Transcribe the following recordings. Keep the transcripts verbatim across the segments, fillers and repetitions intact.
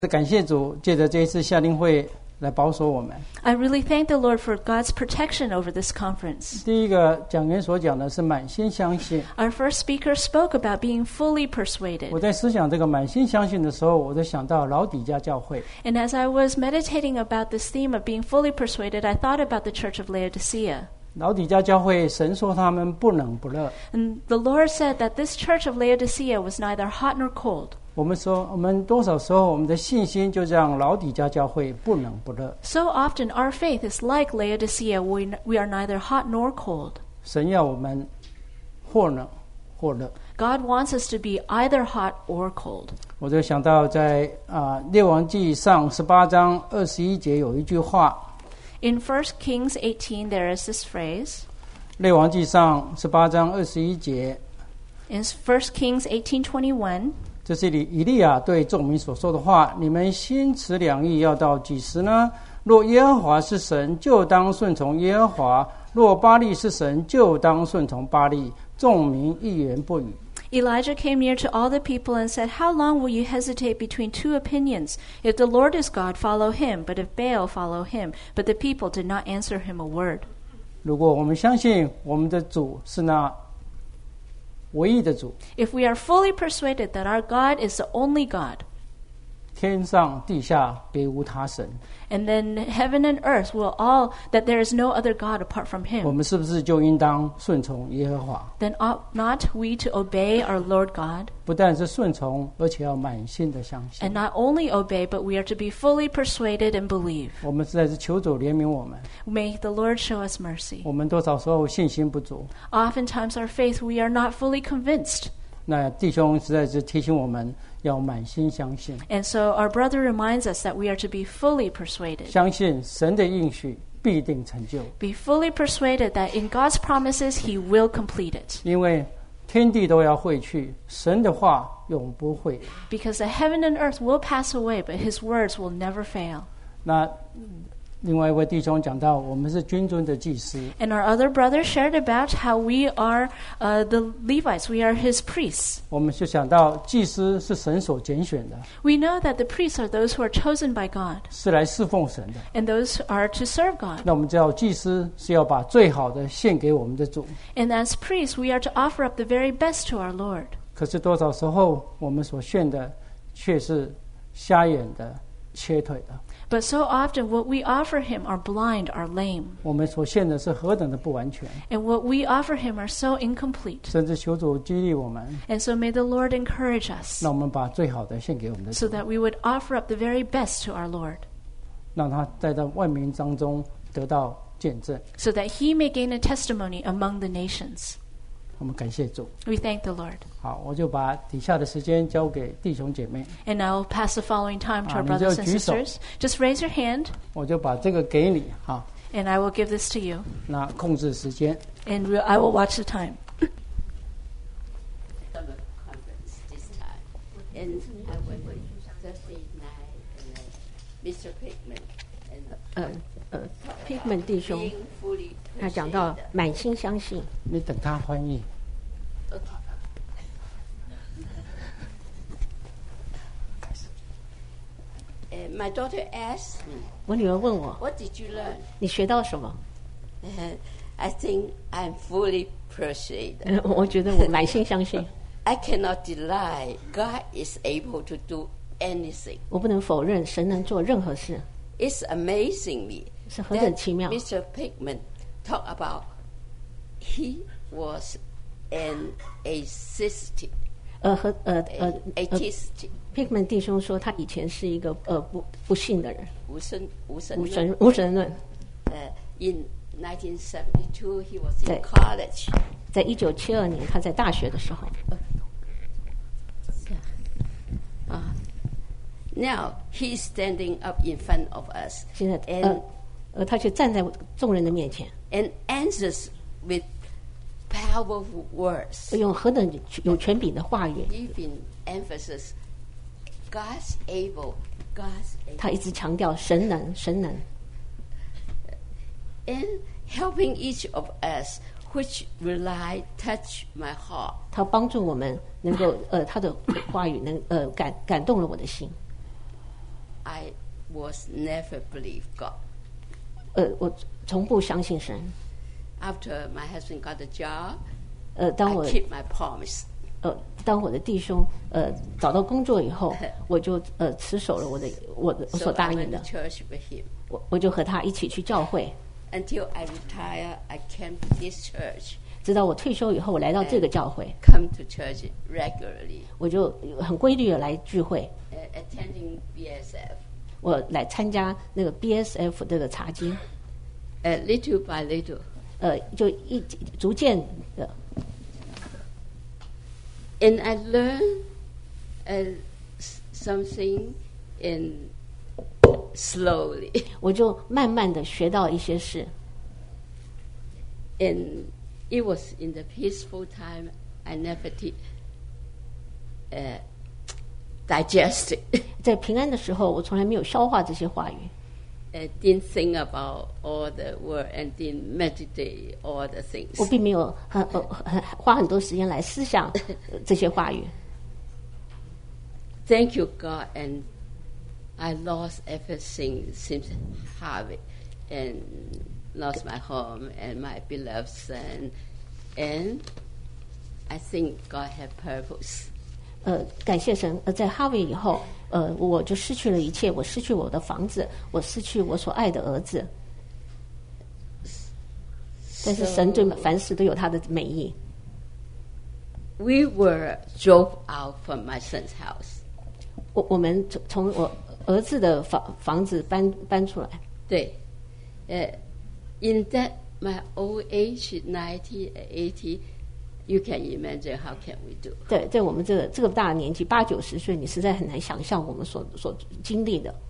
感谢主，借着这一次夏令会来保守我们。 I really thank the Lord for God's protection over this conference. 第一个讲员所讲的是满心相信。 Our first speaker spoke about being fully persuaded. 我在思想这个满心相信的时候，我就想到老底嘉教会。 And as I was meditating about this theme of being fully persuaded, I thought about the Church of Laodicea. 老底嘉教会，神说他们不冷不热。 And the Lord said that this Church of Laodicea was neither hot nor cold. 我们说，我们多少时候我们的信心就像老底嘉教会不冷不热。 So often our faith is like Laodicea. We, we are neither hot nor cold. 神要我们或冷或热。 God wants us to be either hot or cold. 我就想到在啊、呃、列王记上十八章二十一节有一句话。 In First Kings eighteen, there is this phrase. 列王记上十八章二十一节。 In First Kings eighteen twenty-one. 这是以利亚对众民所说的话：你们心持两意，要到几时呢？若耶和华是神，就当顺从耶和华；若巴力是神，就当顺从巴力。众民一言不语。 Elijah came near to all the people and said, How long will you hesitate between two opinions? If the Lord is God, follow him, but if Baal, follow him. But the people did not answer him a word. 如果我们相信我们的主是那唯一的主， If we are fully persuaded that our God is the only God, 天上地下别无他神， and then heaven and earth will all, that there is no other God apart from 我 him, 们是不是就应当顺从耶和华？ then ought not we to obey our Lord God? 不但是顺从，而且要满心的相信。 And not only obey, but we are to be fully persuaded and believe. 我们实在是求主怜悯我们。 May the Lord show us mercy. 我们多少时候信心不足， Oftentimes our faith, we are not fully convinced. 那弟兄实在是提醒我们要满心相信， And so our brother reminds us that we are to be fully persuaded. 相信神的应许必定成就， Be fully persuaded that in God's promises, He will complete it. 因为天地都要废去，神的话永不会。 Because the heaven and earth will pass away, but His words will never fail. 那另外一位弟兄讲到，我们是君尊的祭司， And our other brother shared about how we are uh, the Levites. We are His priests. 我们就想到祭司是神所拣选的， We know that the priests are those who are chosen by God, 是来侍奉神的。 and those are to serve God. 那我们知道，祭司是要把最好的献给我们的主。 And as priests, we are to offer up the very best to our Lord. 可是多少时候，我们所献的却是瞎眼的、切腿的。 But so often what we offer Him are blind, are lame. 我们所献的是何等的不完全， And what we offer Him are so incomplete. 甚至求主激励我们， And so may the Lord encourage us 让我们把最好的献给我们的 so 主， that we would offer up the very best to our Lord, 让他在这万民当中得到见证。 so that He may gain a testimony among the nations. 我们感谢主。 We thank the Lord. 好，我就把底下的时间交给弟兄姐妹， And now I'll pass the following time to our 啊，你就 brothers and 举手。 sisters. Just raise your hand, 我就把这个给你哈。 and I will give this to you. 那控制时间， And we'll, I will watch the time. Summer conference this time. And I went with Thursday night and then Mister Pickman and 呃呃，Pigman 弟兄 being fully 他讲到 persuaded. 满心相信， 你等他翻译。 And my daughter asked me, 我女儿问我 "What did you learn?" 你学到什么？ And I think I'm fully persuaded. 呃我觉得我满心相信， I cannot deny God is able to do anything. 我不能否认神能做任何事， It's amazing me 是何等 that 奇妙。 Mister Pickman talked about he was an atheist. 呃和呃呃呃 atheist. ，Pigman 弟兄说他以前是一个呃不不信的人， 无神无神无论。 神无神论。 Uh, in nineteen seventy-two, he was in 对。 college. 在一九七二年他在大学的时候， Uh, now he's standing up in front of us 现在 and 呃呃他就站在众人的面前， and answers with powerful words, 用何等有权柄的话语， giving emphasis. God's able, God's able, 他一直强调神能神能， and helping each of us, which really touch my heart. 他帮助我们能够呃他的话语能呃感感动了我的心。 I was never believe God. 呃，我从不相信神。 After my husband got a job, 呃， I 当我 keep my promise. 呃，当我的弟兄呃找到工作以后，我就呃持守了我的我的我 So 所 I 答 went 应 to 的， church with him. 我我就和他一起去教会， Until I retire, I came to this church, 直到我退休以后，我来到这个教会， come to church regularly, 我就很规律的来聚会， uh, attending B S F. 我来参加那个 B S F 这个查经， Uh, little by little, 呃，就一逐渐的， and I learned uh, s- something in slowly. 我就慢慢的学到一些事。 And it was in the peaceful time. I never did uh, digest it. 在平安的时候，我从来没有消化这些话语， I didn't think about all the word and didn't meditate all the things. 我并没有很呃很花很多时间来思想呃这些话语。 Thank you, God, and I lost everything since Harvey, and lost my home and my beloved son, and I think God had purpose. 呃，感谢神。呃，在哈维以后，呃，我就失去了一切，我失去我的房子，我失去我所爱的儿子。但是神对凡事都有他的美意。 We were drove out from my son's house. 我我们从从我儿子的房房子搬搬出来。 对，呃、in that my old age, ninety, eighty, you can imagine how can we do. 对，在我们这个这个大的年纪，八九十岁，你实在很难想象我们所所经历的。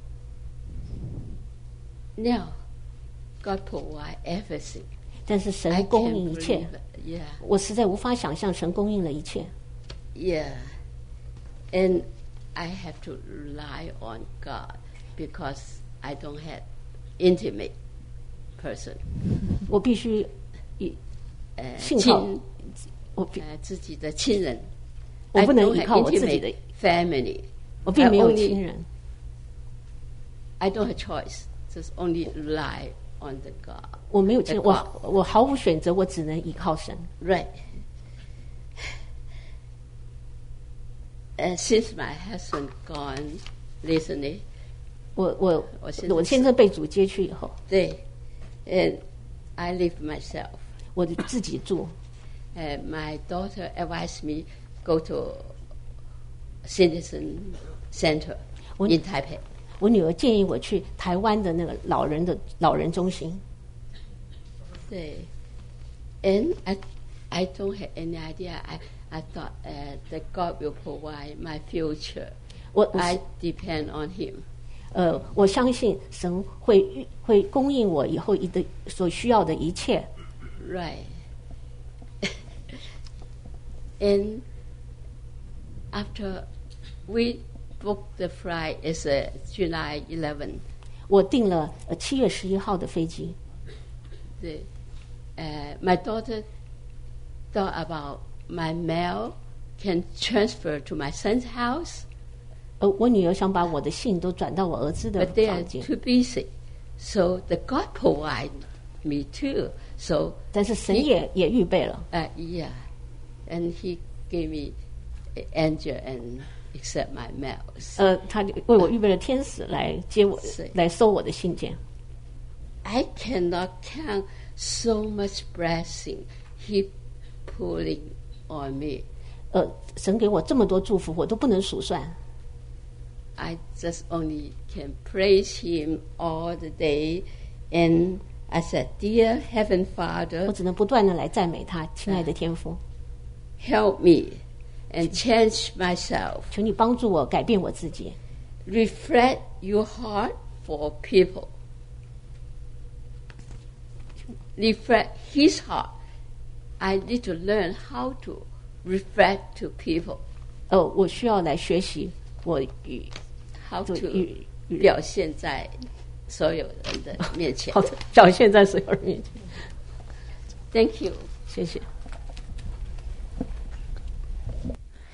Now, God provide everything. 但是 I 神供 can't 应一切 believe，it. Yeah, 我实在无法想象神供应了一切。 yeah. And I have to rely on God because I don't have intimate person. 我必须以呃， 信靠亲， 我必呃，自己的亲人。 我不 I 能 don't 依 have 靠我自己的 intimate，family. 我并没 I 有 only- 亲人。 I don't have choice. Just only rely on the God. 我没有亲， the 我 God. 我毫无选择，我只能依靠神。 Right. Uh, since my husband gone recently, 我我我现在我先生被主接去以后， they, and I live myself. 我就自己住。 Uh, my daughter advised me go to Citizen Center When- in Taipei. 我女儿建议我去台湾的那个老人的老人中心。 They, and I, I don't have any idea. I, I thought uh, that God will provide my future. 我我 I depend on Him. 呃，我相信神会会供应我以后一的所需要的一切。 Right. And after we booked the flight, it's uh, July eleventh. 我订了呃七月十一号的飞机。 The, uh, my daughter thought about my mail can transfer to my son's house, 呃，我女儿想把我的信都转到我儿子的 but they are 房间， too busy. So the God provide me too. So 但是神也也预备了。 uh, yeah, and He gave me an angel and accept my mails. 呃，他就为我预备了天使来接我是， 来收我的信件。 I cannot count so much blessing He pulling on me. 呃，神给我这么多祝福，我都不能数算。 I just only can praise Him all the day. And I said, Dear Heaven 我 Father, 只能不断的来赞美他，亲爱的天父， help me and change myself. 求你帮助我改变我自己， Reflect your heart for people. Reflect His heart. I need to learn how to reflect to people, 呃，我需要来学习，我与 how 就 to 与与表现在所有人的面前。 好的表现在所有人面前。 Thank you. 谢谢。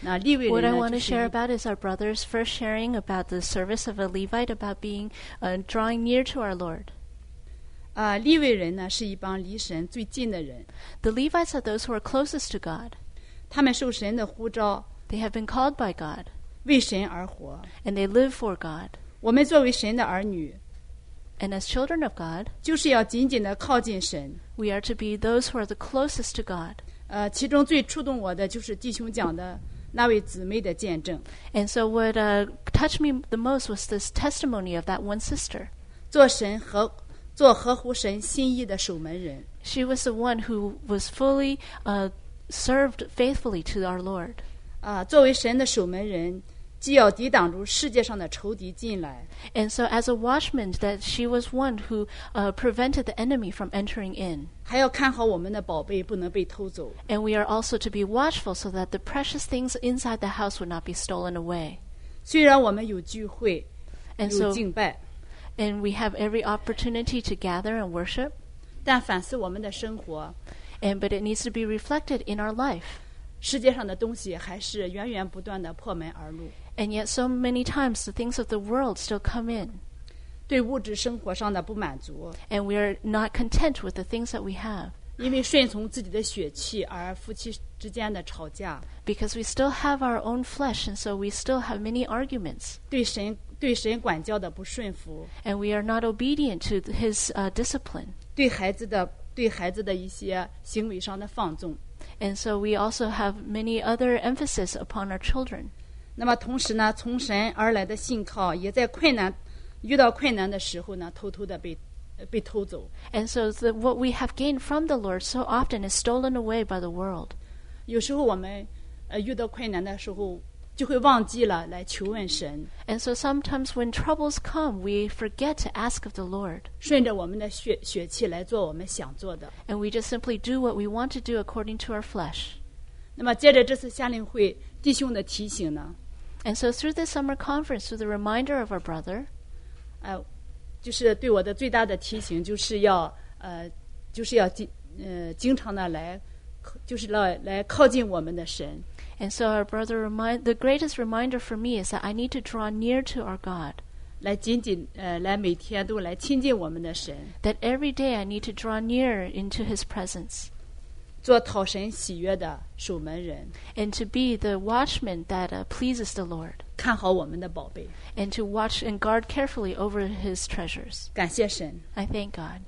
那利未 What 人 I 呢， want 就 to 是 share 一 about is our brothers first sharing about the service of a Levite, about being uh, drawing near to our Lord. 啊、利未人呢是一帮离神最近的人， The Levites are those who are closest to God. 他们受神的呼召， They have been called by God, 为神而活。 and they live for God. 我们作为神的儿女， And as children of God, 就是要紧紧的靠近神。 we are to be those who are the closest to God. 呃，其中最触动我的就是弟兄讲的那位姊妹的见证。 And so what uh, touched me the most was this testimony of that one sister. 做神和做合乎神心意的守门人。 She was the one who was fully uh, served faithfully to our Lord. 啊、作为神的守门人，既要抵挡住世界上的仇敌进来， And so as a watchman, that she was one who uh, prevented the enemy from entering in. 还要看好我们的宝贝不能被偷走。 And we are also to be watchful so that the precious things inside the house would not be stolen away. 虽然我们有聚会， And 有 so, 敬拜， and we have every opportunity to gather and worship, 但反思我们的生活， and but it needs to be reflected in our life. 世界上的东西还是源源不断的破门而入。 And yet so many times the things of the world still come in, 对物质生活上的不满足， and we are not content with the things that we have, 因为顺从自己的血气而夫妻之间的吵架， because we still have our own flesh, and so we still have many arguments, 对神对神管教的不顺服， and we are not obedient to his uh, discipline. 对孩子的对孩子的一些行为上的放纵。 And so we also have many other emphasis upon our children. 那么同时呢，从神而来的信靠也在困难遇到困难的时候呢，偷偷的被呃被偷走。 And so the, what we have gained from the Lord so often is stolen away by the world. 有时候我们呃遇到困难的时候，就会忘记了来求问神， And so sometimes when troubles come, we forget to ask of the Lord. 顺着我们的血血气来做我们想做的。 And we just simply do what we want to do according to our flesh. 那么接着这次夏令会弟兄的提醒呢， And so through this summer conference, through the reminder of our brother, 呃，就是对我的最大的提醒，就是要呃，就是要经呃经常的来，就是来来靠近我们的神。 and so our brother remind the greatest reminder for me is that I need to draw near to our God. 来紧紧呃，来每天都来亲近我们的神， That every day I need to draw near into His presence, 做讨神喜悦的守门人， and to be the watchman that uh, pleases the Lord, 看好我们的宝贝。 and to watch and guard carefully over His treasures. 感谢神。 I thank God.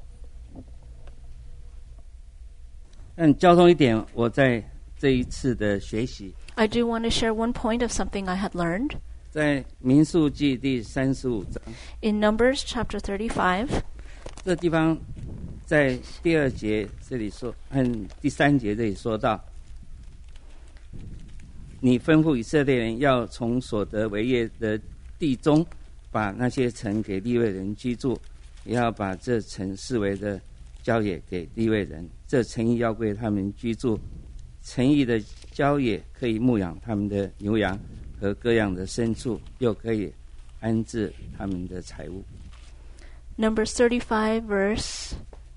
嗯，交通一点，我在这一次的学习， I do want to share one point of something I had learned 在民数记第三十五章 in Numbers chapter thirty-five. 这地方，在第二节这里说，嗯，第三节这里说到，你吩咐以色列人要从所得为业的地中，把那些城给利未人居住，也要把这城视为的郊野给利未人，这城邑要归他们居住。城邑的郊野可以牧养他们的牛羊和各样的牲畜，又可以安置他们的财物。 Numbers thirty-five, verse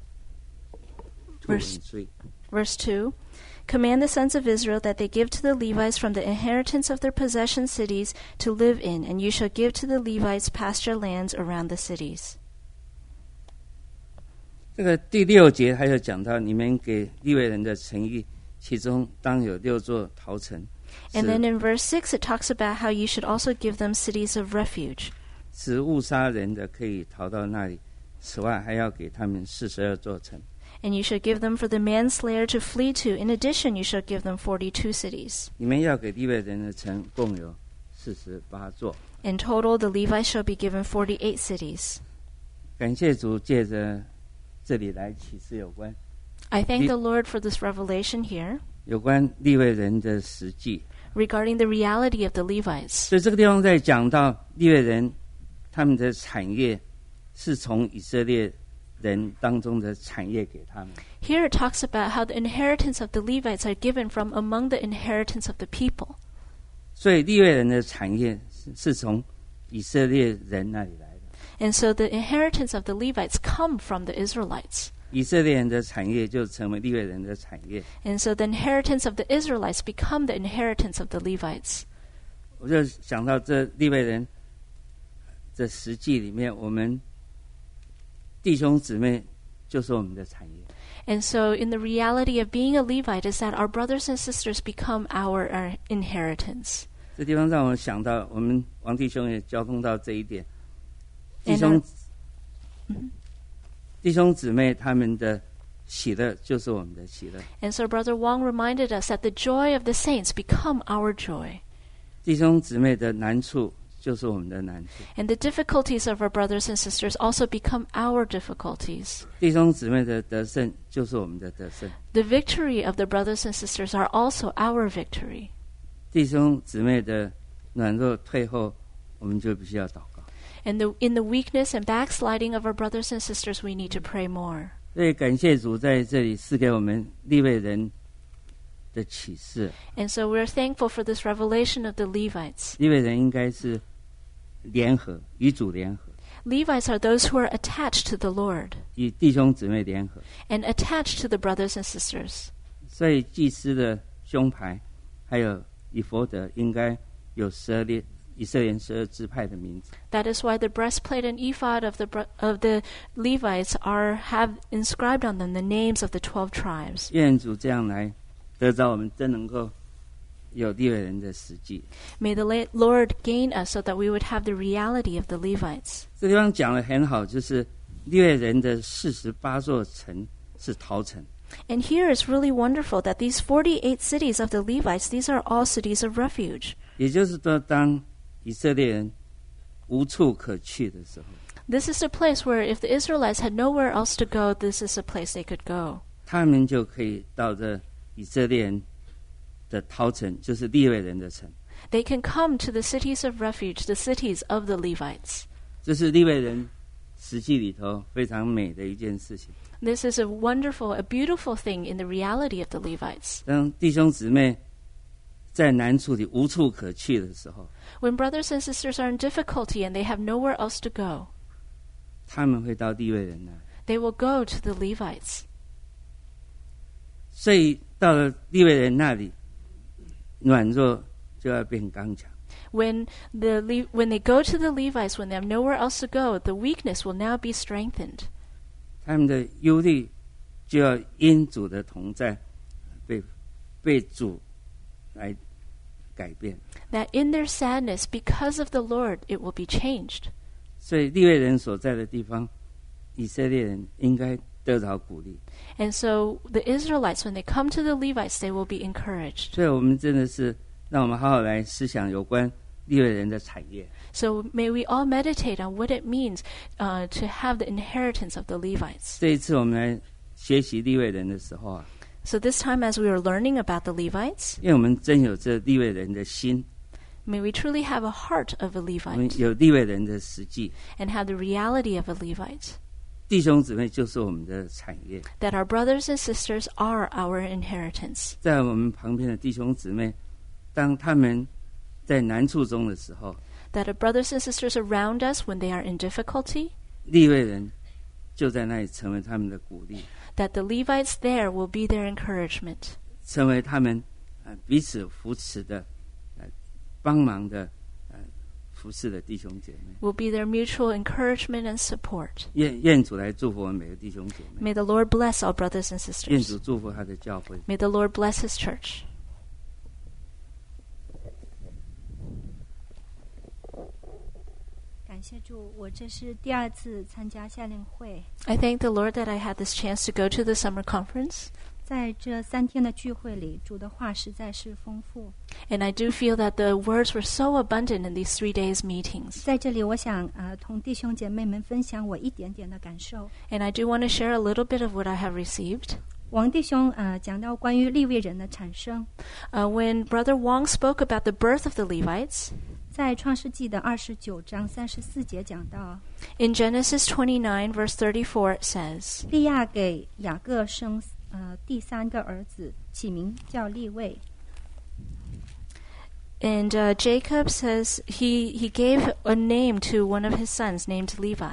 verse verse two. Command the sons of Israel that they give to the Levites from the inheritance of their possession cities to live in, and you shall give to the Levites pasture lands around the cities. 这个第六节还有讲到，你们给利未人的城邑，其中当有六座逃城， And then in verse six it talks about how you should also give them cities of refuge. 使误杀人的可以逃到那里。此外，还要给他们四十二座城。 And you shall give them for the manslayer to flee to. In addition, you shall give them forty-two cities. 你们要给利未人的城共有四十八座。 In total, the Levites shall be given forty-eight cities. 感谢主，借着这里来启示有关 I thank the Lord for this revelation here 有关利未人的实际。 regarding the reality of the Levites. 所以这个地方在讲到利未人他们的产业是从以色列人当中的产业给他们。 Here it talks about how the inheritance of the Levites are given from among the inheritance of the people. 所以利未人的产业是是从以色列人那里来的。 And so the inheritance of the Levites come from the Israelites. 以色列人的产业就成为利未人的产业。 And so the inheritance of the Israelites become the inheritance of the Levites. 我就想到这利未人这实际里面，我们弟兄姊妹就是我们的产业。 And so in the reality of being a Levite is that our brothers and sisters become our, our inheritance. 这地方让我想到，我们王弟兄也交通到这一点。弟 And 兄 our-、 弟兄姊妹他们的喜乐就是我们的喜乐。 And so Brother Wong reminded us that the joy of the saints become our joy. 弟兄姊妹的难处就是我们的难处。 And the difficulties of our brothers and sisters also become our difficulties. 弟兄姊妹的得胜就是我们的得胜。 The victory of the brothers and sisters are also our victory. 弟兄姊妹的软弱退后，我们就必须要祷告。 And the, in the weakness and backsliding of our brothers and sisters, we need to pray more. 所以感谢主在这里赐给我们利未人的启示。 And so we're thankful for this revelation of the Levites. 利未人应该是联合，与主联合， Levites are those who are attached to the Lord 与弟兄姊妹联合。 and attached to the brothers and sisters. 所以祭司的胸牌还有以弗得应该有十二列以色列十二支派的名字。 That is why the breastplate and ephod of the bro- of the Levites are have inscribed on them the names of the twelve tribes. 愿主这样来得着我们，真能够有利未人的实际。 May the la- Lord gain us so that we would have the reality of the Levites. 这地方讲得很好，就是利未人的四十八座城是逃城。 And here is really wonderful that these forty-eight cities of the Levites, these are all cities of refuge. 也就是说，当以色列人无处可去的时候， This is a place where if the Israelites had nowhere else to go, this is a place they could go. 他们就可以到这以色列人的逃城，就是利未人的城。 They can come to the cities of refuge, the cities of the Levites. 这是利未人实际里头非常美的一件事情。 This is a wonderful, a beautiful thing in the reality of the Levites. 当弟兄姊妹在难处里无处可去的时候， When brothers and sisters are in difficulty and they have nowhere else to go, 他们会到利未人那里。 they will go to the Levites. 所以到了利未人那里，软弱就要变刚强。 When the Le- when they go to the Levites, when they have nowhere else to go, the weakness will now be strengthened. 他们的忧虑就要因主的同在被被主来改变。 That in their sadness, because of the Lord, it will be changed. 所以利未人所在的地方，以色列人应该得到鼓励。 And so the Israelites, when they come to the Levites, they will be encouraged. 所以我们真的是让我们好好来思想有关利未人的产业。 So may we all meditate on what it means uh, to have the inheritance of the Levites. 这一次我们来学习利未人的时候啊， So this time as we are learning about the Levites, 因为我们真有这利未人的心， may we truly have a heart of a 我们 Levite 有利未人的实际。 and have the reality of a Levite. 弟兄姊妹就是我们的产业， That our brothers and sisters are our inheritance. 在我们旁边的弟兄姊妹，当他们在难处中的时候， That our brothers and sisters around us, when they are in difficulty, 利未人就在那里成为他们的鼓励， that the Levites there will be their encouragement. 成为他们呃彼此扶持的、呃帮忙的、呃服侍的弟兄姐妹。 Will be their mutual encouragement and support. 愿愿主来祝福我们每个弟兄姐妹， May the Lord bless all brothers and 愿 sisters. 主祝福他的教会。 May the Lord bless His church. 感谢主，我这是第二次参加夏令会， I thank the Lord that I had this chance to go to the summer conference. 在这三天的聚会里，主的话实在是丰富。 And I do feel that the words were so abundant in these three days meetings. 在这里，我想呃同弟兄姐妹们分享我一点点的感受。 And I do want to share a little bit of what I have received. 王弟兄呃讲到关于利未人的产生， Uh, when Brother Wong spoke about the birth of the Levites, 在创世纪的二十九章三十四节讲到， in Genesis twenty-nine, verse thirty-four, it says, 利亚给雅各生呃第三个儿子，起名叫利未。 and uh, Jacob says he, he gave a name to one of his sons named Levi.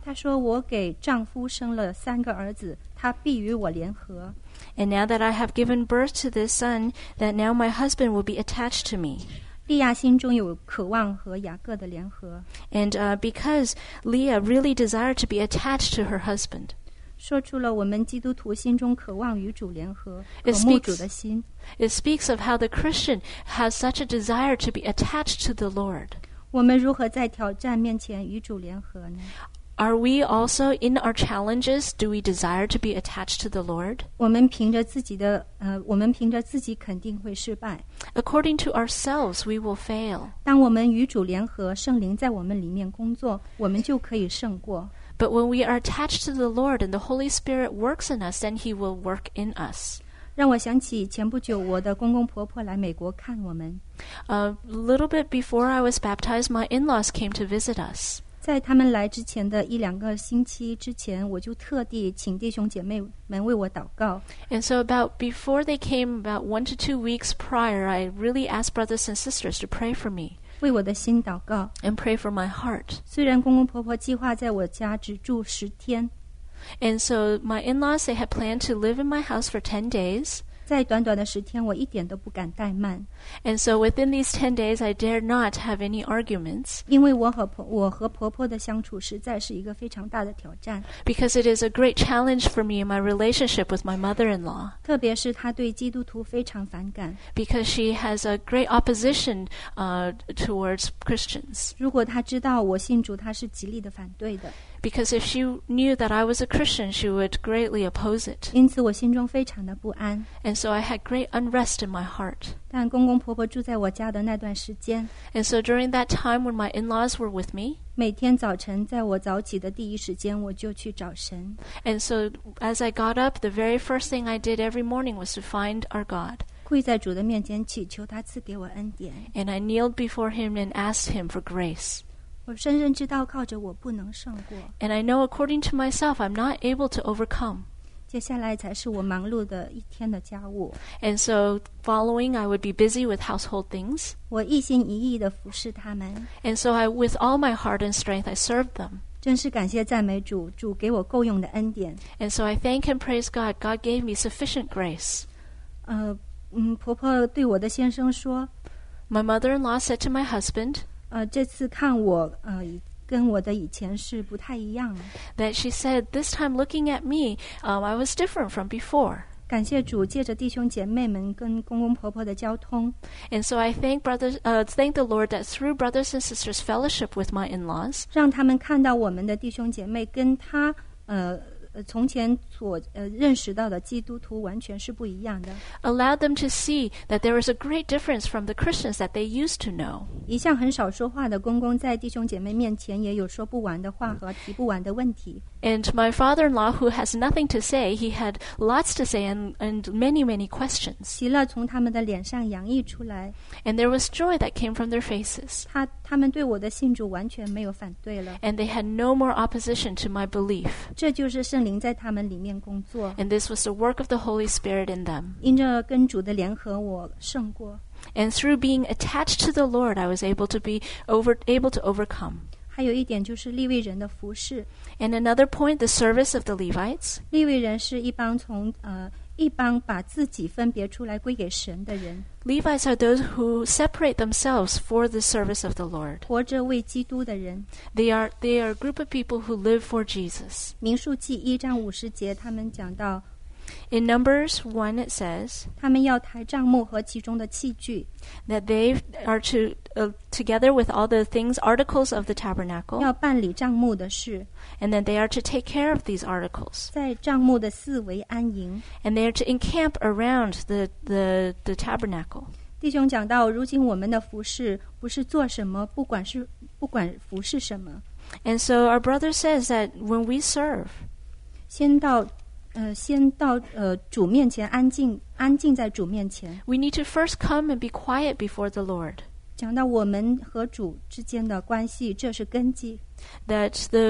她说：“我给丈夫生了三个儿子，他必与我联合。” And now that I have given birth to this son, that now my husband will be attached to me. 利亚心中有渴望和雅各的联合， And uh, because Leah really desired to be attached to her husband, 说出了我们基督徒心中渴望与主联合、 It 渴慕 speaks- 主的心。 it speaks of how the Christian has such a desire to be attached to the Lord. 我们如何在挑战面前与主联合呢？ Are we also, in our challenges, do we desire to be attached to the Lord? 我们凭着自己的呃，我们凭着自己肯定会失败。 According to ourselves, we will fail. 当我们与主联合，圣灵在我们里面工作，我们就可以胜过。 But when we are attached to the Lord and the Holy Spirit works in us, then He will work in us. 让我想起前不久我的公公婆婆来美国看我们， A little bit before I was baptized, my in-laws came to visit us. 在他们来之前的一两个星期之前，我就特地请弟兄姐妹们为我祷告。 And so about before they came, about one to two weeks prior, I really asked brothers and sisters to pray for me 为我的心祷告。 and pray for my heart. 虽然公公婆婆计划在我家只住十天， And so my in-laws, they had planned to live in my house for ten days. 在短短的十天，我一点都不敢怠慢， And so within these ten days, I dared not have any arguments 因为我和婆我和婆婆的相处实在是一个非常大的挑战， because it is a great challenge for me in my relationship with my mother-in-law 特别是她对基督徒非常反感。 because she has a great opposition uh, towards Christians. 如果她知道我信主，她是极力的反对的， Because if she knew that I was a Christian, she would greatly oppose it. 因此我心中非常的不安。 And so I had great unrest in my heart. 但公公婆婆住在我家的那段时间， And so during that time when my in-laws were with me, 每天早晨在我早起的第一时间，我就去找神。 and so as I got up, the very first thing I did every morning was to find our God. 跪在主的面前祈求他赐给我恩典。 And I kneeled before him and asked him for grace. 我深深知道靠着我不能胜过， And I know according to myself, I'm not able to overcome. 接下来才是我忙碌的一天的家务。 And so following, I would be busy with household things. 我一心一意的服侍他们， And so I, with all my heart and strength, I served them. 真是感谢赞美主，主给我够用的恩典。 And so I thank and praise God. God gave me sufficient grace. 呃，嗯，婆婆对我的先生说， My mother-in-law said to my husband 呃，这次看我，呃，跟我的以前是不太一样。 that she said, this time looking at me, um, I was different from before. 感谢主，借着弟兄姐妹们跟公公婆婆的交通， And so I thank brothers, uh, thank the Lord that through brothers and sisters fellowship with my in-laws, 让他们看到我们的弟兄姐妹跟他，呃。呃，从前所呃认识到的基督徒完全是不一样的。 allowed them to see that there was a great difference from the Christians that they used to know. 一向很少说话的公公，在弟兄姐妹面前也有说不完的话和提不完的问题。 And my father-in-law, who has nothing to say, he had lots to say and, and many, many questions. 喜乐从他们的脸上洋溢出来， And there was joy that came from their faces. 他他们对我的信主完全没有反对了。 And they had no more opposition to my belief. 这就是圣灵在他们里面工作。 And this was the work of the Holy Spirit in them. 因着跟主的联合，我胜过。 And through being attached to the Lord, I was able to be over, able to overcome. 还有一点就是利未人的服侍。 And another point, the service of the Levites. 利未人是一帮从呃一帮把自己分别出来归给神的人， Levites are those who separate themselves for the service of the Lord. 活着为基督的人。 They are, they are a group of people who live for Jesus. 民数记一章五十节，他们讲到， In Numbers one, it says 他们要抬帐幕和其中的器具， that they are to, uh, together with all the things, articles of the tabernacle, 要办理帐幕的事， and then they are to take care of these articles. 在帐幕的四围安营。 And they are to encamp around the, the, the tabernacle. 弟兄讲到，如今我们的服侍不是做什么，不管是不管服侍什么， And so our brother says that when we serve, 先到呃先到呃主面前安静，安静在主面前。 we need to first come and be quiet before the Lord. 讲到我们和主之间的关系，这是根基。 That the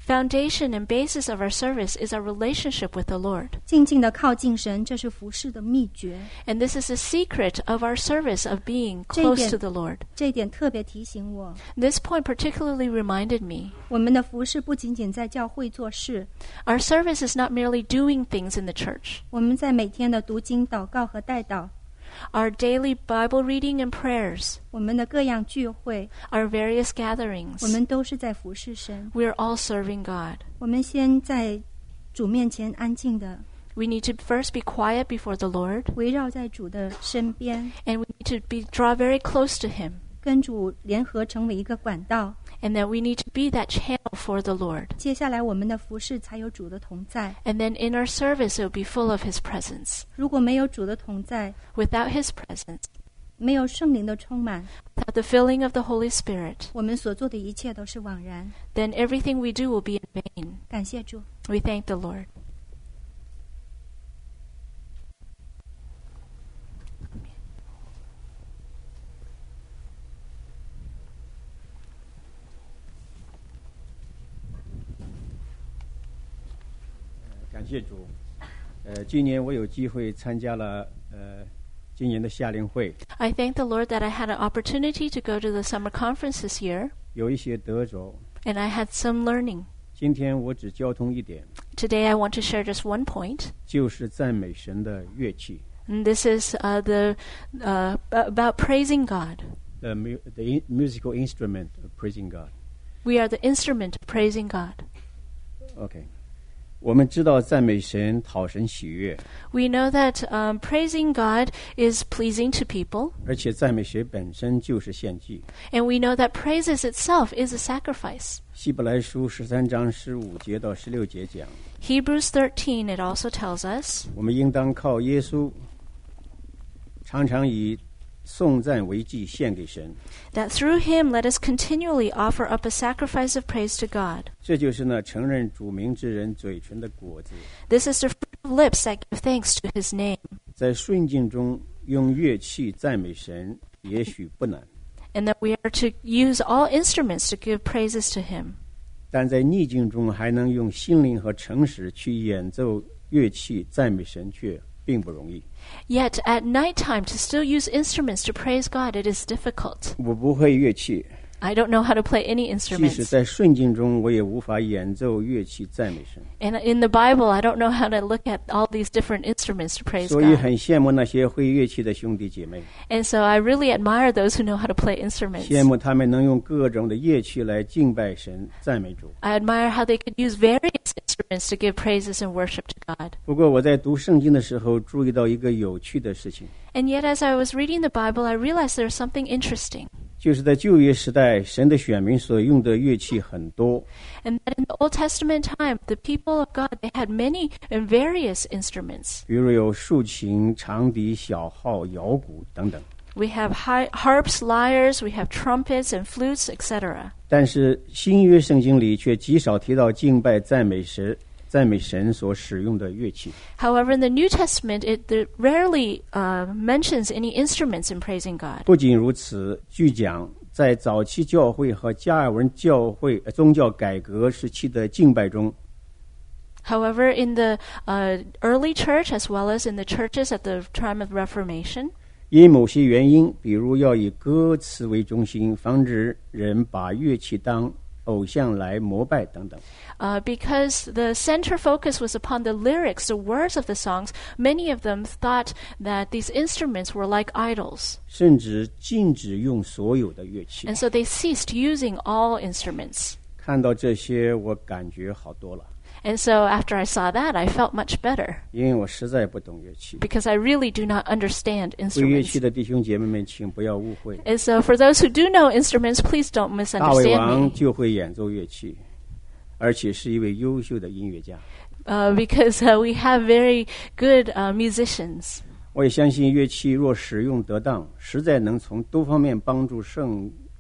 foundation and basis of our service is our relationship with the Lord. 静静的靠近神，这是服事的秘诀。 And this is the secret of our service of being 这一 close 点- to the Lord. 这一点特别提醒我， This point particularly reminded me, 我们的服事不仅仅在教会做事， our service is not merely doing things in the church. 我们在每天的读经、祷告和代祷， Our daily Bible reading and prayers, 我们的各样聚会， our various gatherings, 我们都是在服事神。 we are all serving God. 我们先在主面前安静的 We need to first be quiet before the Lord, 围绕在主的身边， and we need to be draw very close to Him, 跟主联合成为一个管道。 and that we need to be that channel for the Lord. 接下来我们的服事才有主的同在。 And then in our service, it will be full of His presence. 如果没有主的同在， Without His presence, 没有圣灵的充满， without the filling of the Holy Spirit, 我们所做的一切都是枉然。 then everything we do will be in vain. 感谢主。 We thank the Lord. 感谢主。呃，今年我有机会参加了呃今年的夏令会， I thank the Lord that I had an opportunity to go to the summer conference this year, 有一些得着。 and I had some learning. 今天我只交通一点， Today I want to share just one point, 就是赞美神的乐器。 and this is uh, the uh, about praising God. The, mu- the in- musical instrument of praising God. We are the instrument of praising God. OK， 我们知道赞美神讨神喜悦， We know that um, praising God is pleasing to people, 而且赞美神本身就是献祭。 and we know that praises itself is a sacrifice. 希伯来书十三章十五节到十六节讲， Hebrews thirteen, it also tells us 我们应当靠耶稣，常常以颂赞为祭献给神。 that through him let us continually offer up a sacrifice of praise to God. 这就是那承认主名之人嘴唇的果子。 This is the fruit of lips that give thanks to his name. 在顺境中用乐器赞美神，也许不难， And that we are to use all instruments to give praises to him. 但在逆境中还能用心灵和诚实去演奏乐器赞美神，却并不容易。 Yet at nighttime to still use instruments to praise God, it is difficult. 我不会乐器， I don't know how to play any 即使 instruments. 在顺境中，我也无法演奏乐器赞美神。 And in the Bible, I don't know how to look at all these different instruments to praise 所以 God. 很羡慕那些会乐器的兄弟姐妹， And so I really admire those who know how to play instruments. 羡慕他们能用各种的乐器来敬拜神、赞美主。 I admire how they could use various instruments to give praises and worship to God. 不过我在读圣经的时候，注意到一个有趣的事情， And yet, as I was reading the Bible, I realized there's something interesting. 就是在旧约时代，神的选民所用的乐器很多， And that in the Old Testament time, the people of God, they had many and various instruments. 比如有竖琴、长笛、小号、摇鼓等等。 We have hi- harps, lyres, we have trumpets and flutes, et cetera. 但是新约圣经里却极少提到敬拜、赞美神、赞美神所使用的乐器。 However, in the New Testament, it the, rarely uh, mentions any instruments in praising God. 不仅如此，据讲在早期教会和加尔文教会呃宗教改革时期的敬拜中， However, in the uh, early church, as well as in the churches at the time of Reformation, 因某些原因，比如要以歌词为中心，防止人把乐器当偶像来膜拜等等。 uh, because the center focus was upon the lyrics, the words of the songs, many of them thought that these instruments were like idols. 甚至禁止用所有的乐器。 And so they ceased using all instruments. 看到这些，我感觉好多了。 And so after I saw that, I felt much better. 因为我实在不懂乐器。 Because I really do not understand 会乐 instruments. 器的弟兄姐妹们，请不要误会。 And so for those who do know instruments, please don't 大卫 misunderstand 王 me. 就会演奏乐器，而且是一位优秀的音乐家。 Uh, because uh, we have very good uh, musicians. 我也相信乐器若使用得当，实在能从多方面帮助圣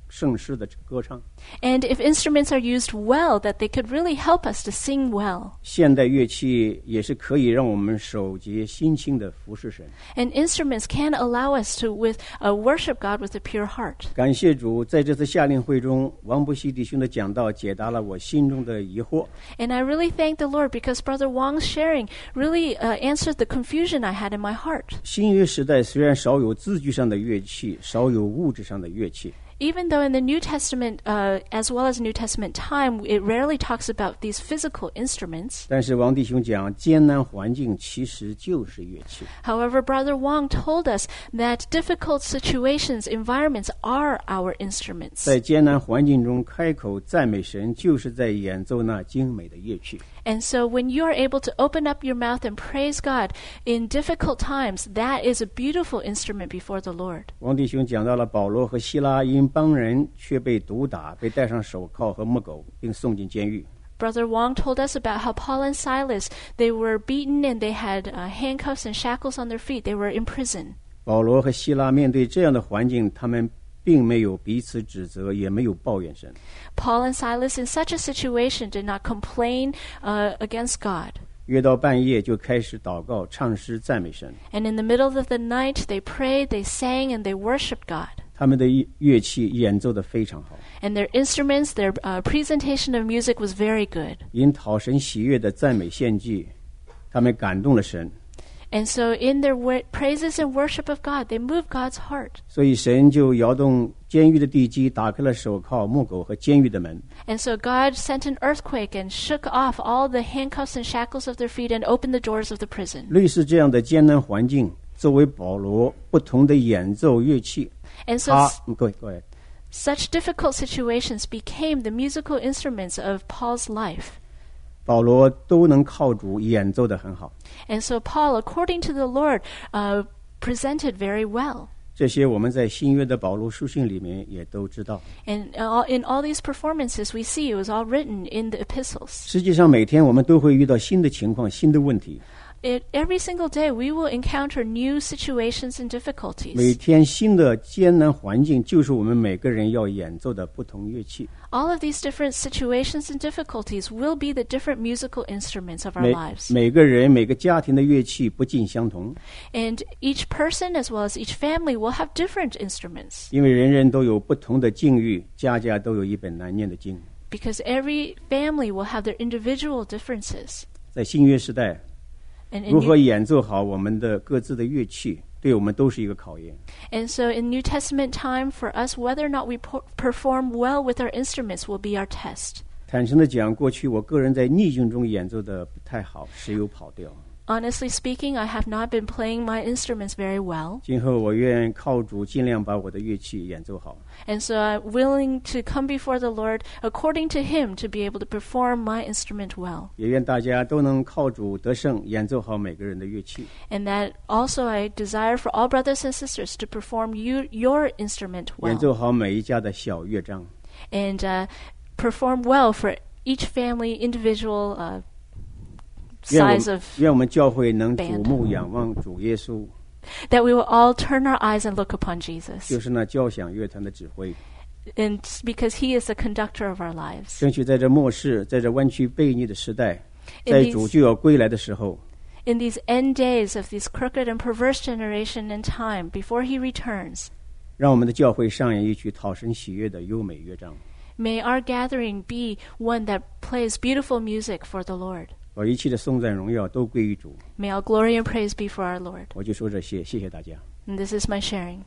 圣诗的歌唱。 And if instruments are used well, that they could really help us to sing well. 现代乐器也是可以让我们守节心清的服侍神。 And instruments can allow us to with uh, worship God with a pure heart. 感谢主，在这次夏令会中，王伯希弟兄的讲道解答了我心中的疑惑。 And I really thank the Lord because Brother Wang's sharing really uh, answered the confusion I had in my heart. 新约时代虽然少有字句上的乐器，少有物质上的乐器， Even though in the New Testament, uh, as well as New Testament time, it rarely talks about these physical instruments. 但是王弟兄讲，艰难环境其实就是乐器。 However, Brother Wang told us that difficult situations, environments are our instruments. 在艰难环境中开口赞美神，就是在演奏那精美的乐器。 And so when you are able to open up your mouth and praise God in difficult times, that is a beautiful instrument before the Lord. 王弟兄讲到了保罗和希拉因帮人却被毒打，被戴上手铐和木狗，并送进监狱。 Brother Wang told us about how Paul and Silas, they were beaten and they had uh, handcuffs and shackles on their feet. They were in prison. 保罗和希拉面对这样的环境，他们并没有彼此指责，也没有抱怨神。 Paul and Silas in such a situation did not complain uh, against God. 约到半夜就开始祷告、唱诗、赞美神。 And in the middle of the night, they prayed, they sang, and they worshiped God. 他们的乐器演奏得非常好， And their instruments, their uh, presentation of music was very good. 因讨神喜悦的赞美献祭，他们感动了神， And so in their w- praises and worship of God, they moved God's heart. 所以神就摇动监狱的地基，打开了手铐、木狗和监狱的门。 And so God sent an earthquake and shook off all the handcuffs and shackles of their feet and opened the doors of the prison. 类似这样的艰难环境，作为保罗不同的演奏乐器， And so 他 s- 嗯，各位各位， such difficult situations became the musical instruments of Paul's life. 保罗都能靠主演奏得很好。 And so Paul, according to the Lord, uh, presented very well. 这些我们在新约的保罗书信里面也都知道。 And all, in all these performances, we see it was all written in the epistles. 实际上，每天我们都会遇到新的情况、新的问题。 It, every single day, we will encounter new situations and 每 difficulties. 天新的艰难环境，就是我们每个人要演奏的不同乐器。 All of these different situations and difficulties will be the different musical instruments of our 每 lives. 每个人、每个家庭的乐器不尽相同， And each person, as well as each family, will have different instruments. 因为人人都有不同的境遇，家家都有一本难念的经。 Because every family will have their individual differences. 在新约时代， And in 如何 New, 演奏好我们的各自的乐器，对我们都是一个考验。 and so in New Testament time, for us, whether or not we po- perform well with our instruments will be our test. 坦诚的讲，过去我个人在逆境中演奏的不太好，时有跑调。 Honestly speaking, I have not been playing my instruments very well. 今后我愿靠主，尽量把我的乐器演奏好。 And so I'm willing to come before the Lord according to Him to be able to perform my instrument well. 也愿大家都能靠主得胜，演奏好每个人的乐器。 And that also I desire for all brothers and sisters to perform you, your instrument 演 well. 奏好每一家的小乐章。 And uh, perform well for each family, individual uh, 愿我 size 们 of, 愿我们教会能 band 瞩目仰望主耶稣， that we will all turn our eyes and look upon Jesus. 就是那交响乐团的指挥。 And because He is the conductor of our lives. 争取在这末世，在这弯曲悖逆的时代， In 在 these- 主就要归来的时候， In these end days of this crooked and perverse generation and time, before He returns, 让我们的教会上演一曲讨神喜悦的优美乐章。 may our gathering be one that plays beautiful music for the Lord. 把一切的颂赞荣耀都归于主。 May all glory and praise be for our Lord. 我就说这些，谢谢大家。 And this is my sharing.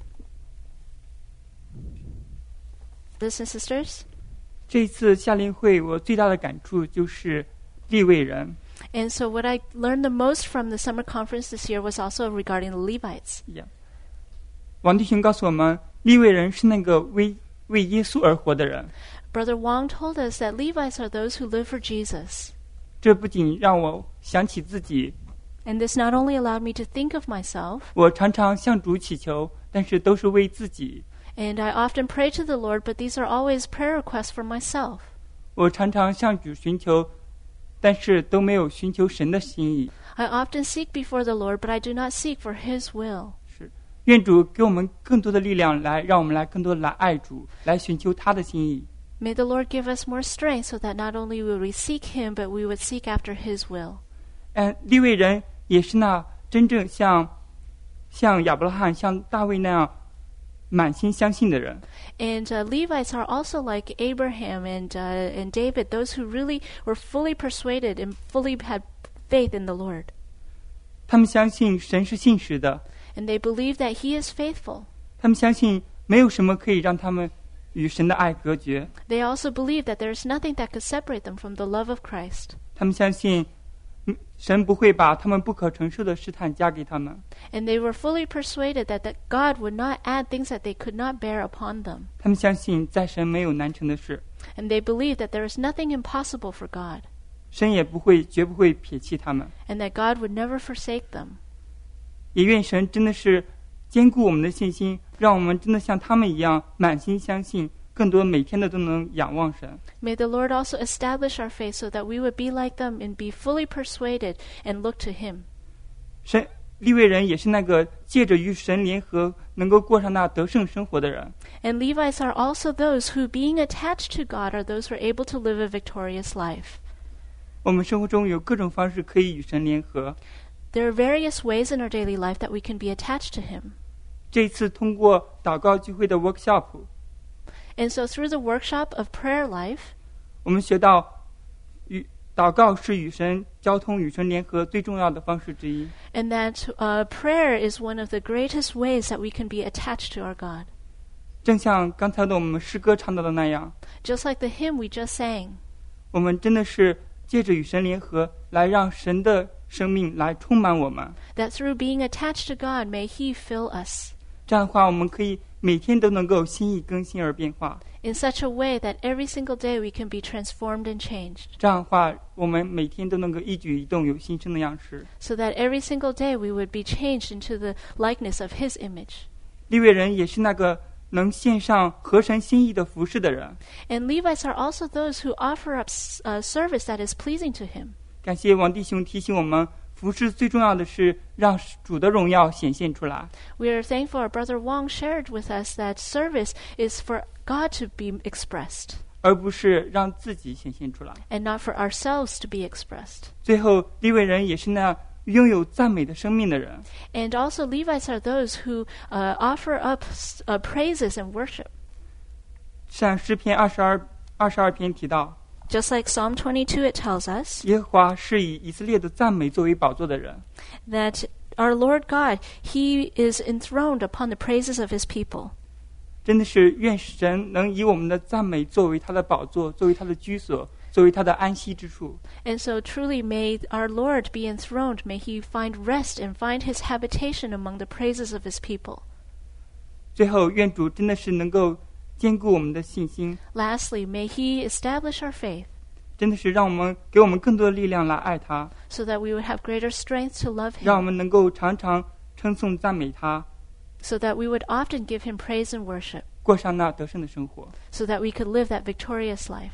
Brothers and sisters, 这次夏令会我最大的感触就是利未人。 and so what I learned the most from the summer conference this year was also regarding the Levites. 王弟兄告诉我们，利未人是那个为为耶稣而活的人。 Brother Wang told us that Levites are those who live for Jesus. 这不仅让我想起自己， And this not only allowed me to think of myself, 我常常向主祈求，但是都是为自己。 and I often pray to the Lord, but these are always prayer requests for myself. 我常常向主寻求，但是都没有寻求神的心意。 I often seek before the Lord, but I do not seek for His will. 愿主给我们更多的力量，来让我们来更多的来爱主，来寻求他的心意。 May the Lord give us more strength so that not only would we seek Him, but we would seek after His will. 嗯，利未人也是那真正像像亚伯拉罕、像大卫那样满心相信的人。 And uh, Levites are also like Abraham and uh, and David, those who really were fully persuaded and fully had faith in the Lord. 他们相信神是信实的， And they believe that He is faithful. 他们相信没有什么可以让他们与神的爱隔绝。 They also believe that there is nothing that could separate them from the love of Christ. 他们相信嗯神不会把他们不可承受的试探加给他们。 And they were fully persuaded that, that God would not add things that they could not bear upon them. 他们相信在神没有难成的事， And they believe that there is nothing impossible for God. 神也不会绝不会撇弃他们。 And that God would never forsake them. 也愿神真的是坚固我们的信心，让我们真的像他们一样满心相信，更多每天的都能仰望神。 May the Lord also establish our faith so that we would be like them and be fully persuaded and look to Him. 神利未人也是那个借着与神联合，能够过上那得胜生活的人。 And Levites are also those who, being attached to God, are those who are able to live a victorious life. 我们生活中有各种方式可以与神联合。 There are various ways in our daily life that we can be attached to Him. 这一次通过祷告聚会的 workshop， And so through the workshop of prayer life, 我们学到与祷告是与神交通、与神联合最重要的方式之一。 and that uh, prayer is one of the greatest ways that we can be attached to our God. 正像刚才的我们诗歌唱到的那样， Just like the hymn we just sang, 我们真的是借着与神联合，来让神的生命来充满我们。 that through being attached to God, may He fill us 这样的话，我们可以每天都能够心意更新而变化。 in such a way that every single day we can be transformed and changed, 这样的话，我们每天都能够一举一动有新生的样式。 so that every single day we would be changed into the likeness of His image. 利未人也是那个能献上合神心意的服侍的人。 And Levites are also those who offer up uh, service that is pleasing to Him. 感谢王弟兄提醒我们，服侍最重要的是让主的荣耀显现出来。 We are thankful our brother Wong shared with us that service is for God to be expressed 而不是让自己显现出来。 and not for ourselves to be expressed. 最后，利未人也是那拥有赞美的生命的人。 And also Levites are those who uh, offer up uh, praises and worship. 像诗篇二十二二十二篇提到， Just like Psalm twenty-two, it tells us 耶和华是以以色列的赞美作为宝座的人。 that our Lord God, He is enthroned upon the praises of His people. 真的是愿神能以我们的赞美作为他的宝座，作为他的居所，作为他的安息之处。 And so truly may our Lord be enthroned, may He find rest and find His habitation among the praises of His people. 最后，愿主真的是能够坚固我们的信心， Lastly, may He establish our faith 真的是让我们给我们更多的力量来爱他， so that we would have greater strength to love 让我 Him, 们能够常常称颂赞美他， so that we would often give Him praise and worship, 过上那得胜的生活。 so that we could live that victorious life.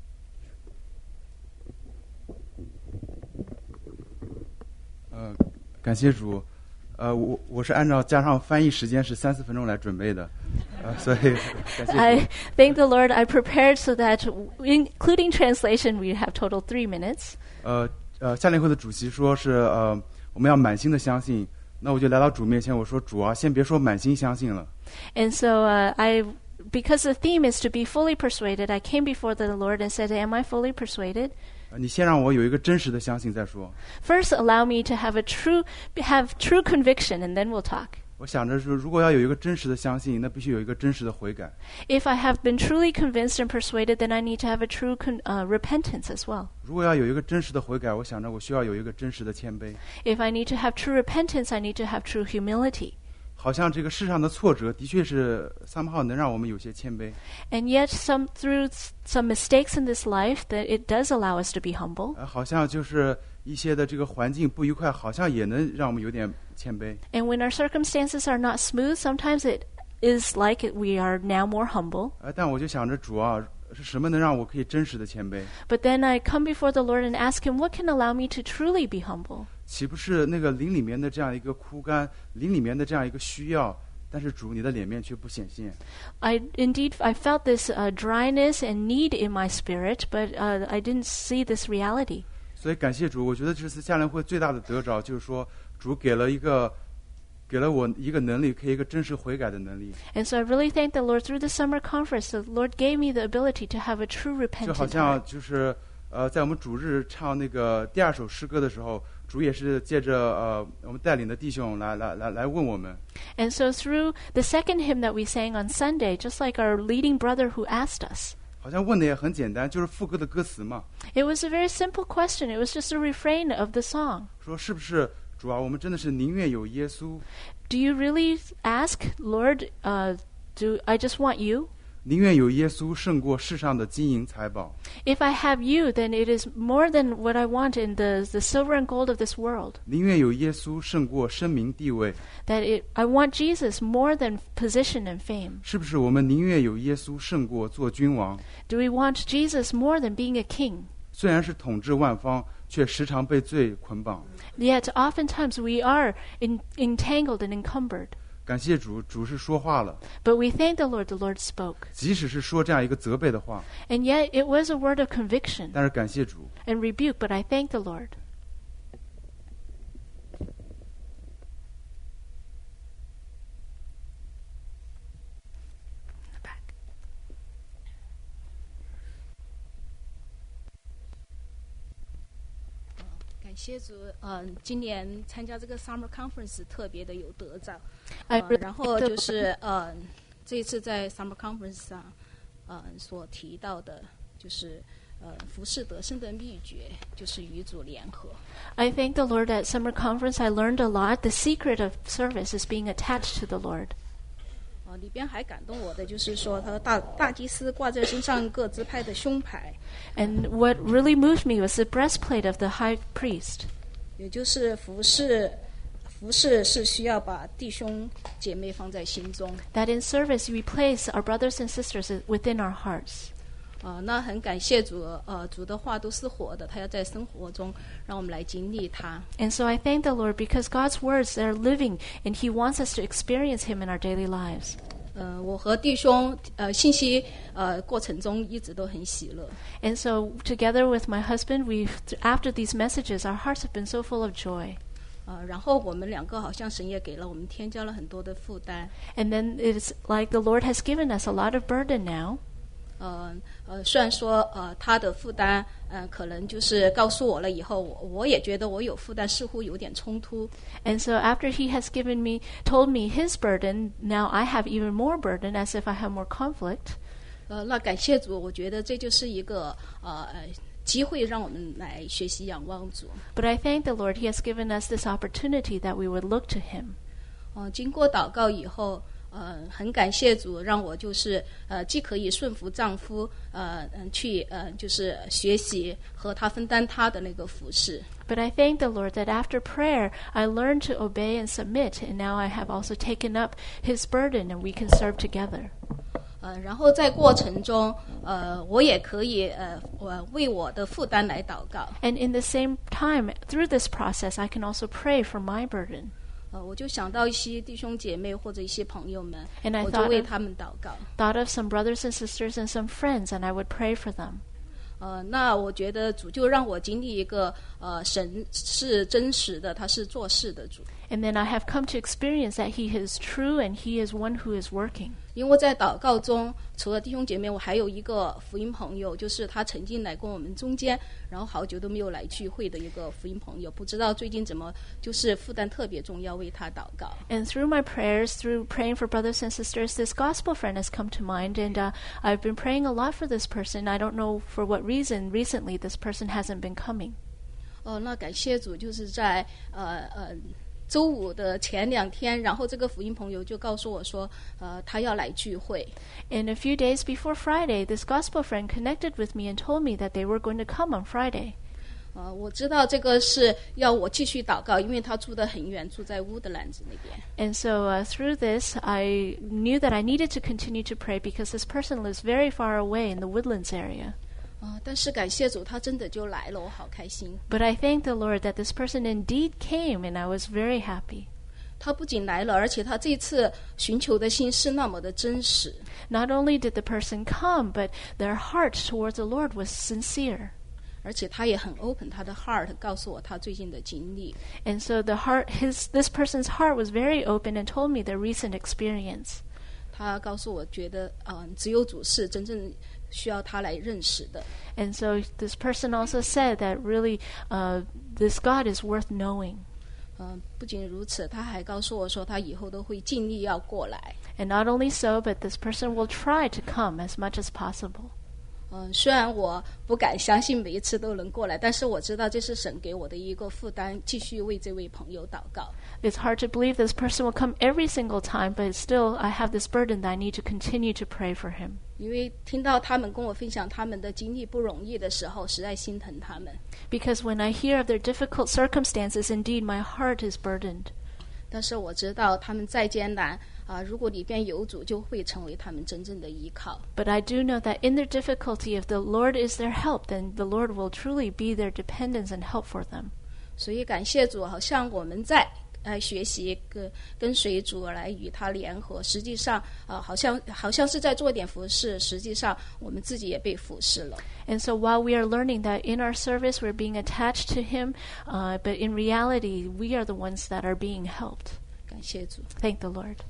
呃，感谢主，呃，我我是按照加上翻译时间是三四分钟来准备的，呃，所以感谢主。 I thank the Lord I prepared so that, including translation, we have total three minutes. 呃呃，夏令会的主席说是呃我们要满心的相信，那我就来到主面前，我说主啊，先别说满心相信了， And so uh, I, because the theme is to be fully persuaded, I came before the Lord and said, am I fully persuaded? 呃你先让我有一个真实的相信再说。 First, allow me to have a true, have true conviction, and then we'll talk. 我想着说，如果要有一个真实的相信，那必须有一个真实的悔改。 If I have been truly convinced and persuaded, then I need to have a true con- uh, repentance as well. 如果要有一个真实的悔改，我想着我需要有一个真实的谦卑。 If I need to have true repentance, I need to have true humility. 好像这个世上的挫折的确是 somehow 能让我们有些谦卑， And yet, some through s- some mistakes in this life, that it does allow us to be humble. 呃，好像就是一些的这个环境不愉快，好像也能让我们有点谦卑。 And when our circumstances are not smooth, sometimes it is like it, we are now more humble. 呃，但我就想着主啊，是什么能让我可以真实的谦卑？ But then I come before the Lord and ask Him, what can allow me to truly be humble? 岂不是那个灵里面的这样一个枯干，灵里面的这样一个需要，但是主你的脸面却不显现。 I indeed I felt this uh, dryness and need in my spirit, but uh, I didn't see this reality. 所以感谢主，我觉得这次夏联会最大的得着就是说，主给了一个给了我一个能力，可以一个真实悔改的能力。 And so I really thank the Lord through the summer conference. The Lord gave me the ability to have a true 就好 repentant 像 heart. 就是呃，在我们主日唱那个第二首诗歌的时候，主也是借着呃我们带领的弟兄来来来来问我们。 And so through the second hymn that we sang on Sunday, just like our leading brother who asked us, 好像问的也很简单，就是副歌的歌词嘛， it was a very simple question. It was just a refrain of the song. 说是不是主啊，我们真的是宁愿有耶稣， Do you really ask, Lord, uh, do I just want you? 宁愿有耶稣胜过世上的金银财宝。 If I have you, then it is more than what I want in the, the silver and gold of this world. 宁愿有耶稣胜过声名地位。 That it, I want Jesus more than position and fame. 是不是我们宁愿有耶稣胜过做君王？ Do we want Jesus more than being a king? 虽然是统治万方，却时常被罪捆绑。 Yet oftentimes we are in, entangled and encumbered. 感谢主，主是说话了， But we thank the Lord, the Lord spoke. 即使是说这样一个责备的话， And yet it was a word of conviction 但是感谢主， and rebuke, but I thank the Lord. 感谢主，嗯、今年参加这个 Summer Conference 特别的有得着， I 呃然后就是呃，这一次在 Summer Conference 上，呃，所提到的，就是呃，服侍得胜的秘诀，就是与主联合。 I thank the Lord at summer conference. I learned a lot. The secret of service is being attached to the Lord. 呃，里边还感动我的就是说，他说大大祭司挂在身上各支派的胸牌， And what really moved me was the breastplate of the high priest. 也就是服侍，服侍是需要把弟兄姐妹放在心中。 That in service we place our brothers and sisters within our hearts. 呃，那很感谢主，呃，主的话都是活的，他要在生活中让我们来经历它。 And so I thank the Lord because God's words are living and He wants us to experience Him in our daily lives. 呃，我和弟兄呃信息呃过程中一直都很喜乐。 And so together with my husband, we after these messages, our hearts have been so full of joy. 呃，然后我们两个好像神也给了我们添加了很多的负担。 And then it's like the Lord has given us a lot of burden now. 呃呃，虽然说呃他的负担，呃可能就是告诉我了以后，我我也觉得我有负担，似乎有点冲突。 And so after He has given me, told me His burden, now I have even more burden as if I have more conflict. 呃，那感谢主，我觉得这就是一个呃呃机会，让我们来学习仰望主。 But I thank the Lord He has given us this opportunity that we would look to Him. 呃，经过祷告以后。呃，很感谢主，让我就是呃，既可以顺服丈夫，呃，嗯，去呃，就是学习和他分担他的那个服侍。 But I thank the Lord that after prayer, I learned to obey and submit, and now I have also taken up His burden, and we can serve together. 呃，然后在过程中，呃，我也可以呃，我为我的负担来祷告。 And in the same time, through this process, I can also pray for my burden. 呃，我就想到一些弟兄姐妹或者一些朋友们， And I 我就 thought 为 of, 他们祷告。 thought of some brothers and sisters and some friends, and I would pray for them. 呃，那我觉得主就让我经历一个呃，神是真实的，他是做事的主。 And then I have come to experience that He is true and He is one who is working. 因为在祷告中，除了弟兄姐妹，我还有一个福音朋友，就是他曾经来过我们中间，然后好久都没有来聚会的一个福音朋友，不知道最近怎么就是负担特别重，要为他祷告。 And through my prayers, through praying for brothers and sisters, this gospel friend has come to mind, and uh, I've been praying a lot for this person. I don't know for what reason recently this person hasn't been coming. 哦、那感谢主，就是在呃呃。周五的前两天，然后这个福音朋友就告诉我说，呃，他要来聚会。 And a few days before Friday, this gospel friend connected with me and told me that they were going to come on Friday. 呃，我知道这个是要我继续祷告，因为他住得很远，住在乌德兰子那边。 And so uh, through this, I knew that I needed to continue to pray because this person lives very far away in the Woodlands area. 啊、但是感谢主，他真的就来了，我好开心。 But I thank the Lord that this person indeed came, and I was very happy. 他不仅来了，而且他这次寻求的心是那么的真实。 Not only did the person come, but their heart towards the Lord was sincere. 而且他也很 open 他的 heart 告诉我他最近的经历。 And so the heart, his this person's heart was very open and told me their recent experience. 他告诉我觉得，嗯、只有主是真正需要他来认识的。 And so this person also said that really uh, this God is worth knowing. 嗯、不仅如此，他还告诉我说，他以后都会尽力要过来。 And not only so, but this person will try to come as much as possible. 嗯，虽然我不敢相信每一次都能过来，但是我知道这是神给我的一个负担，继续为这位朋友祷告。 It's hard to believe this person will come every single time, but still I have this burden that I need to continue to pray for him. 因为听到他们跟我分享他们的经历不容易的时候，实在心疼他们。 Because when I hear of their difficult circumstances, indeed my heart is burdened. 但是我知道他们再艰难啊，如果里边有主，就会成为他们真正的依靠。 But I do know that in their difficulty, if the Lord is their help, then the Lord will truly be their dependence and help for them. 所以感谢主，好像我们在呃学习跟跟随主来与他联合，实际上啊、呃，好像好像是在做点服侍，实际上我们自己也被服侍了。 And so while we are learning that in our service we're being attached to Him, uh, but in reality we are the ones that are being helped. 感谢主。 Thank the Lord.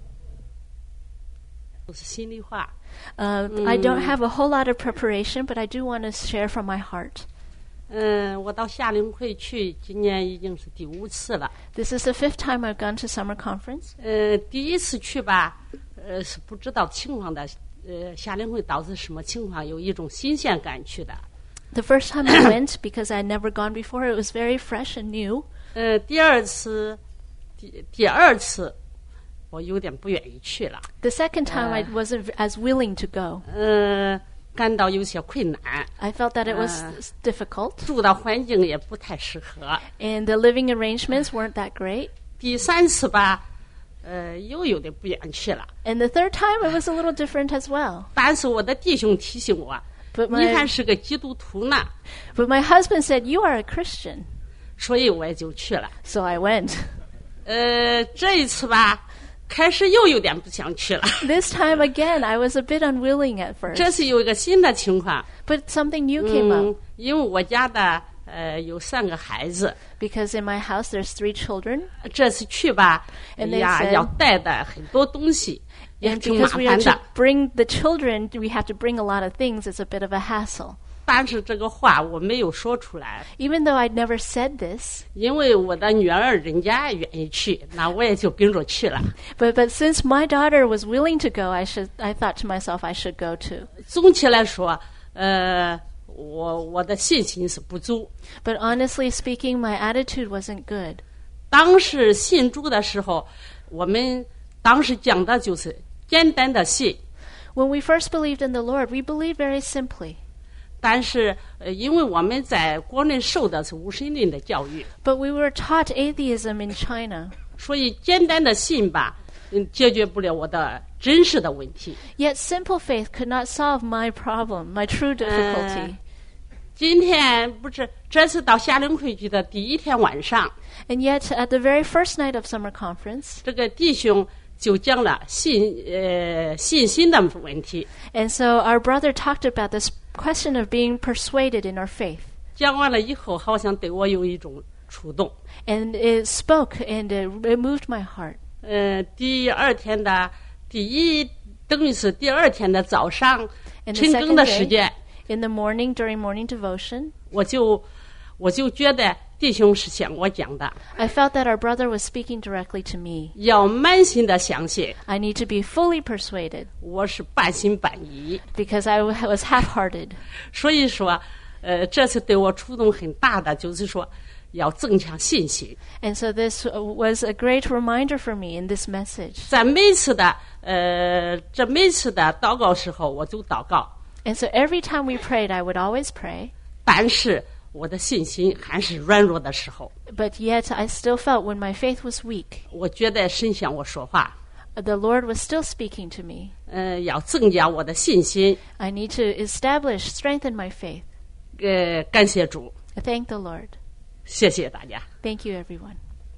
都是心里话。 Uh, I don't have a whole lot of preparation, but I do want to share from my heart. 嗯，我到夏令会去，今年已经是第五次了。 This is the fifth time I've gone to summer conference. 呃，第一次去吧，呃，是不知道情况的。呃，夏令会到底是什么情况，有一种新鲜感去的。 The first time I went, because I'd never gone before, it was very fresh and new. 呃，第二次，第第二次，我有点不愿意去了。 The second time I wasn't as willing to go. 呃，感到有些困难。 I felt that it was Uh. difficult, 住的环境也不太适合。 and the living arrangements weren't that great. 第三次吧，呃，又有点不愿意去了。 And the third time, it was a little different as well. 但是我的弟兄提醒我， But 你 my, 还是个基督徒呢， but my husband said, "You are a Christian." 所以我也就去了。 So I went. 呃，这一次吧，开始又有点不想去了。 This time again, I was a bit unwilling at first. 这次有一个新的情况， But something new came 嗯 up.， 因为我家的呃有三个孩子， Because in my house, there's three children. 这次去吧， And they 呀 said- 要带的很多东西，也 And 挺麻 because we are 烦 to 的。 bring the children, we have to bring a lot of things. It's a bit of a hassle. 但是这个话我没有说出来， Even though I'd never said this, 因为我的女儿人家愿意去，那我也就跟着去了。 but but since my daughter was willing to go, I should. I thought to myself, I should go too. 总体来说，呃，我我的信心是不足。 But honestly speaking, my attitude wasn't good. 当时信主的时候，我们当时讲的就是简单的信， When we first believed in the Lord, we believed very simply. 但是呃，因为我们在国内受的是无神论的教育， But we were taught atheism in China. 所以简单的信吧，嗯，解决不了我的真实的问题。 Yet simple faith could not solve my problem, my true difficulty. 今天不是这次到夏令会去的第一天晚上， And yet, at the very first night of summer conference, 这个弟兄就讲了信呃信心的问题。 and so our brother talked about this question of being persuaded in our faith. 讲完了以后，好像对我有一种触动。 And it spoke and it, it moved my heart. 呃，第二天的第一，等于是第二天的早上 And the 晨更 second 的时 day, 间， in the morning, during morning devotion, 我就我就觉得弟兄是向我讲的， I felt that our brother was speaking directly to me. 要满心的相信， I need to be fully persuaded 我是半信半疑。 because I w- was half-hearted. 所以说，呃，这次对我触动很大的，就是说要增强信心。 And so this uh, was a great reminder for me in this message. 在每次的呃，这每次的祷告时候，我就祷告， And so every time we prayed, I would always pray. 但是我的信心还是软弱的时候， But yet I still felt when my faith was weak, 我觉得神向我说话。 uh, the Lord was still speaking to me. 呃，要增加我的信心。 I need to establish, strengthen my faith. 呃，感谢主， I thank the Lord. 谢谢大家。 Thank you, everyone.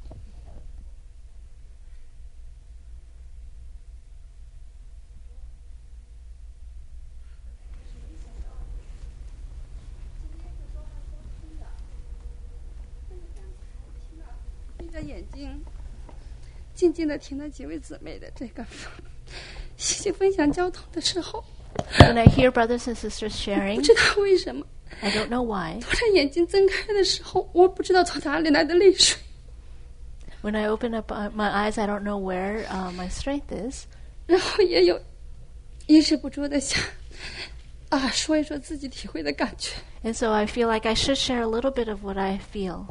闭着眼睛，静静地听了几位姊妹的这个细细分享交通的时候， When I hear brothers and sisters 不 sharing, 知道为什么， I don't know why. 突然眼睛睁开的时候，我不知道从哪里来的泪水。 When I open up uh, my eyes, I don't know where uh, my strength is. 然后也有抑制不住的想啊，说一说自己体会的感觉。 And so I feel like I should share a little bit of what I feel.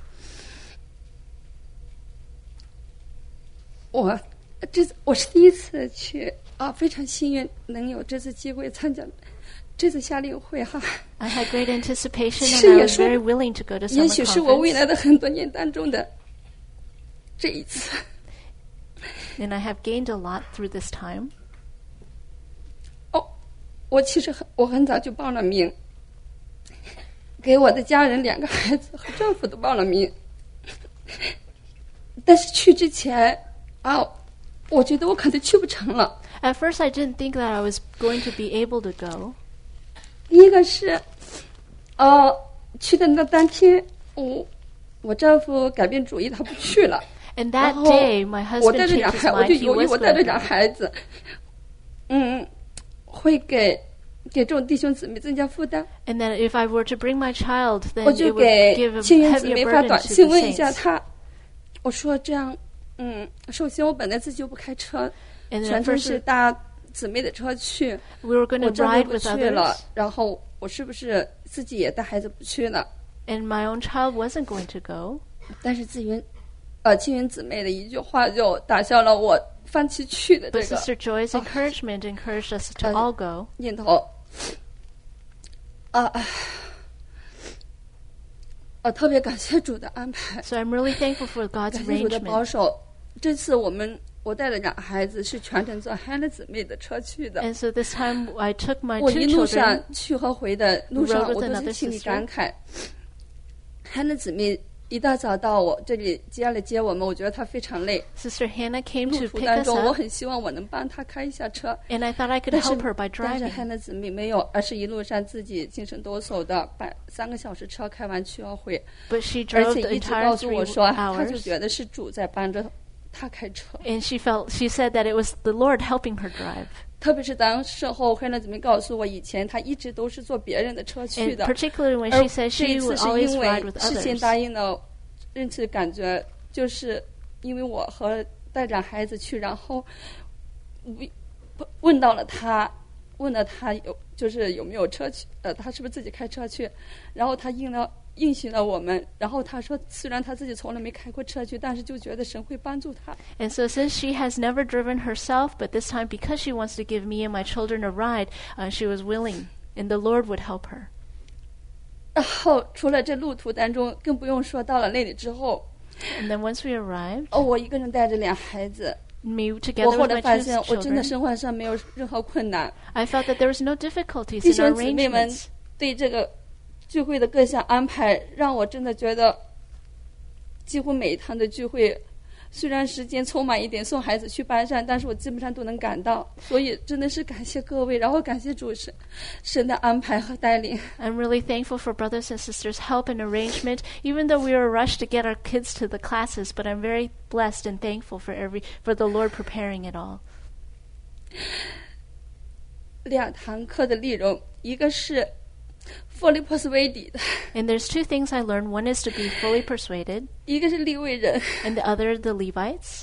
我这次我是第一次去啊，非常幸运能有这次机会参加这次夏令会哈。 I had great anticipation 其 and 实 I 也 was 说 very willing to go to 也 summer 许是我未 conference. 来的很多年当中的这一次。 And I have gained a lot through this time. 哦，我其实很我很早就报了名，给我的家人两个孩子和丈夫都报了名。但是去之前啊，我觉得我可能去不成了。 At first, I didn't think that I was going to be able to go. 第一个是，呃，去的那当天，我我丈夫改变主意，他不去了。 And 然 that 后 day, my 我 husband 带着 changed 两 his 孩，我 mind. 就 He 犹豫， was 我带着 going 两 to. 孩子，嗯，会给给这种弟兄姊妹增加负担。 And that if I were to bring my child, 我 then 就 it would 给 give a 青云姊 heavier 妹发 burden 短 to 信 the 问一下 saints. 他，我说这样，嗯，首先我本来自己就不开车， And then 全 at 程 first 是搭姊妹的车去， we were going 我 to 丈夫 ride 不 with 去了 others, 然后我是不是自己也带孩子不去了？ and my own child wasn't going to go. 但是志云，呃，青云姊妹的一句话就打消了我放弃去的这 But 个 Sister Joy's encouragement encouraged us to all go. 念头。啊，我特别感谢主的安排， So I'm really thankful for God's 感谢主的保 arrangement. 守。这次我们我带着两个孩子是全程坐汉娜姊妹的车去的。 And so this time I took my 我 two 一路上 children. 去和回的路上， rode with 我都 another 是心里 sister. 感慨。汉娜姊妹一大早到我这里接来接我们，我觉得她非常累。 Sister Hannah came 路 to 途 pick 当 us 中，我 up, 很希望我能帮她开一下车， and I thought I could 但是 help her by 但是 driving. 汉娜姊妹没有，而是一路上自己精神抖擞的把三个小时车开完去要回， But she 而 drove 且 the 一直 entire 告诉 three 我说，她就 hours. 觉得是主在帮着她开车。 And she felt, she said that it was the Lord helping her drive. 特别是当事后汉娜姊妹告诉我，以前她一直都是坐别人的车去 And 的， particularly when 而 she said 这一 she 次 would 是 always 因 ride 为 with 事先 others. 答应了，这次感觉就是因为我和带着孩子去，然后问问到了他，问了他有就是有没有车去，呃，他是不是自己开车去，然后他应了应许了我们，然后他说虽然他自己从来没开过车去，但是就觉得神会帮助他。 And so since she has never driven herself, but this time because she wants to give me and my children a ride, uh, she was willing, and the Lord would help her. 然后除了这路途当中，更不用说到了那里之后， And then once we arrived, 哦，我一个人带着两孩子， me 我 together 后 with 来 my 发 two 现我真的 children, 生活上没有任何困难。 I felt that there was no difficulties 弟 in our 兄姊妹们 arrangements. 对这个聚会的各项安排，让我真的觉得，几乎每一趟的聚会，虽然时间匆忙一点，送孩子去班上，但是我基本上都能赶到。所以真的是感谢各位，然后感谢主神神的安排和带领。 I'm really thankful for brothers and sisters' help and arrangement, even though we were rushed to get our kids to the classes, but I'm very blessed and thankful for every for the Lord preparing it all. 两堂课的内容，一个是fully persuaded 的， And there's two things I learned. One is to be fully persuaded, 一个是利未人。 and the other the Levites.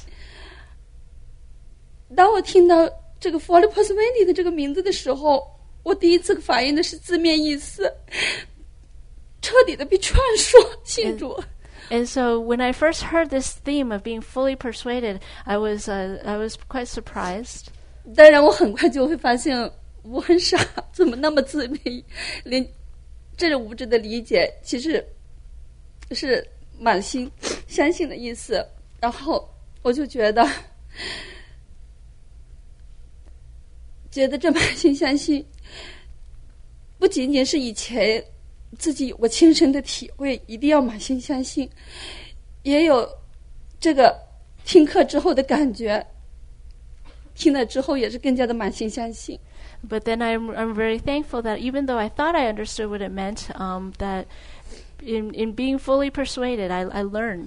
当我听到这个 fully persuaded 的这个名字的时候，我第一次反应的是字面意思，彻底的被劝说信主。 And so when I first heard this theme of being fully persuaded, I was uh, I was quite surprised. 当然，我很快就会发现我很傻，怎么那么自卑，连这种无知的理解其实是满心相信的意思。然后我就觉得， 觉得这满心相信不仅仅是以前自己有过亲身的体会，一定要满心相信，也有这个听课之后的感觉，听了之后也是更加的满心相信。 But then I'm, I'm very thankful that even though I thought I understood what it meant, um, that in, in being fully persuaded, I, I learned.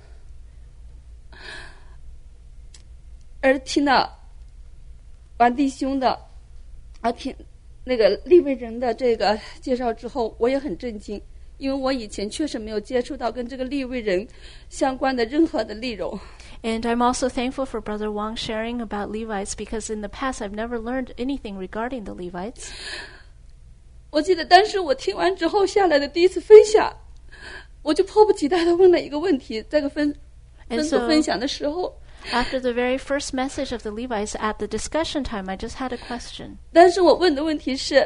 而听到完弟兄的而听那个利未人的这个介绍之后，我也很震惊，因为我以前确实没有接触到跟这个利未人相关的任何的内容。 And I'm also thankful for Brother Wang sharing about Levites, because in the past I've never learned anything regarding the Levites. 我记得当时我听完之后下来的第一次分享，我就迫不及待地问了一个问题，在个分分组分享的时候。 After the very first message of the Levites at the discussion time, I just had a question. 但是我问的问题是，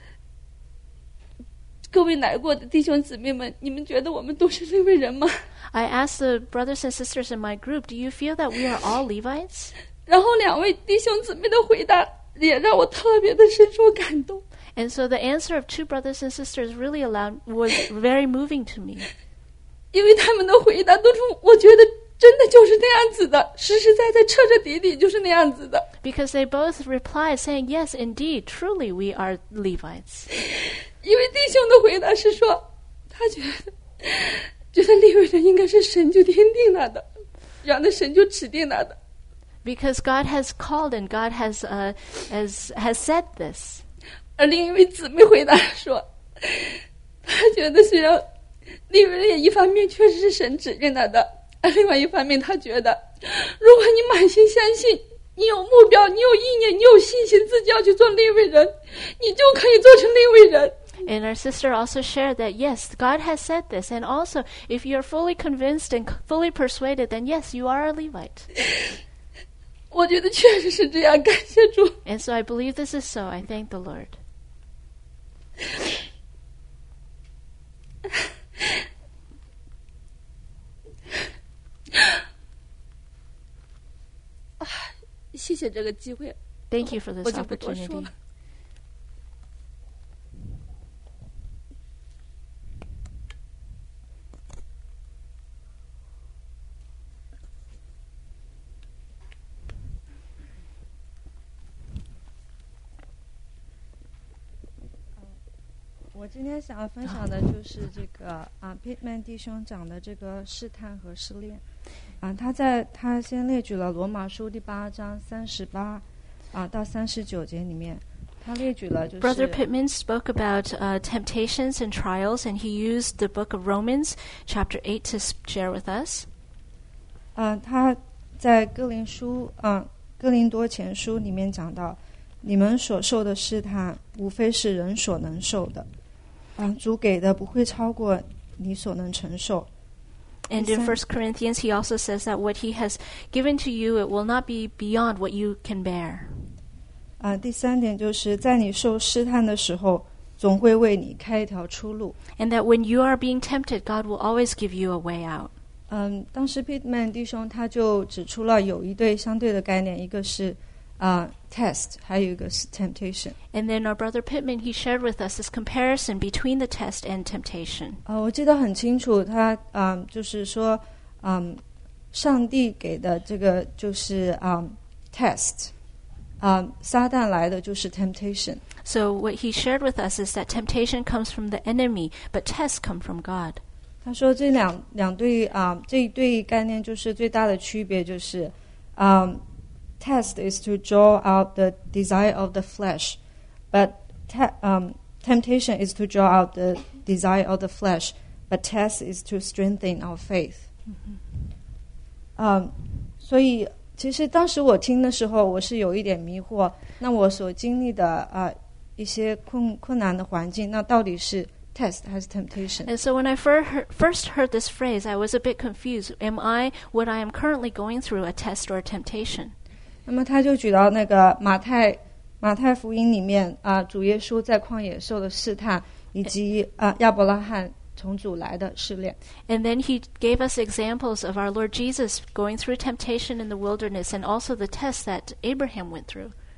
各位来过的弟兄姊妹们，你们觉得我们都是利未人吗？ I asked the brothers and sisters in my group, do you feel that we are all Levites? 然后两位弟兄姊妹的回答也让我特别的深受感动。 And so the answer of two brothers and sisters really allowed, was very moving to me. 因为他们的回答都是我觉得真的就是那样子的，实实在在彻彻底底就是那样子的。 Because they both replied saying, yes, indeed, truly we are Levites. 因为弟兄的回答是说，他觉得觉得利未人应该是神就天定了的，然后神就指定了的。 Because God has called and God has, uh, has, has said this. 而另一位姊妹回答说，他觉得虽然利未人也一方面确实是神指定了的，而另外一方面他觉得，如果你满心相信，你有目标，你有意念，你有信心，自己要去做利未人，你就可以做成利未人。 And our sister also shared that, yes, God has said this. And also, if you're fully convinced and fully persuaded, then yes, you are a Levite. 我觉得确实是这样，感谢主。 And so I believe this is so. I thank the Lord. 谢谢这个机会。 Thank you for this 我就不多说 opportunity. 了。 我今天想要分享的就是这个啊 ，Pittman 弟兄讲的这个试探和试炼。啊，他在他先列举了罗马书第八章三十八啊到三十九节里面，他列举了就是 Brother Pittman spoke about uh, temptations and trials, and he used the book of Romans, chapter eight, to share with us. 啊，他在哥林书啊哥林多前书里面讲到，你们所受的试探，无非是人所能受的。啊，主给的不会超过你所能承受。 And in First Corinthians, he also says that what he has given to you, it will not be beyond what you can bear. 啊，第三点就是在你受试探的时候，总会为你开一条出路。 And that when you are being tempted, God will always give you a way out. 嗯，当时 Pittman 弟兄他就指出了有一对相对的概念，一个是啊、uh, test， 还有一个是 temptation。 And then our brother Pittman, he shared with us this comparison between the test and temptation. 啊、呃，我记得很清楚，他啊、呃、就是说，嗯，上帝给的这个就是啊、呃、test， 啊、呃，撒旦来的就是 temptation。 So what he shared with us is that temptation comes from the enemy, but tests come from God. 他说这两两对啊、呃、这一对概念就是最大的区别就是啊。呃Test is to draw out the desire of the flesh, but te- um, temptation is to draw out the desire of the flesh, but test is to strengthen our faith. 嗯，所以其实当时我听的时候，我是有一点迷惑。那我所经历的啊、呃、一些困困难的环境，那到底是 test 还是 temptation? And so when I fir- heard, first heard this phrase, I was a bit confused. Am I what I am currently going through a test or a temptation? 那么他就举到那个马太马太福音里面啊、呃，主耶稣在旷野受的试探，以及啊、呃、亚伯拉罕从主来的试炼。 And then he gave us examples of our Lord Jesus going through temptation in the wilderness, and also the test that Abraham went through.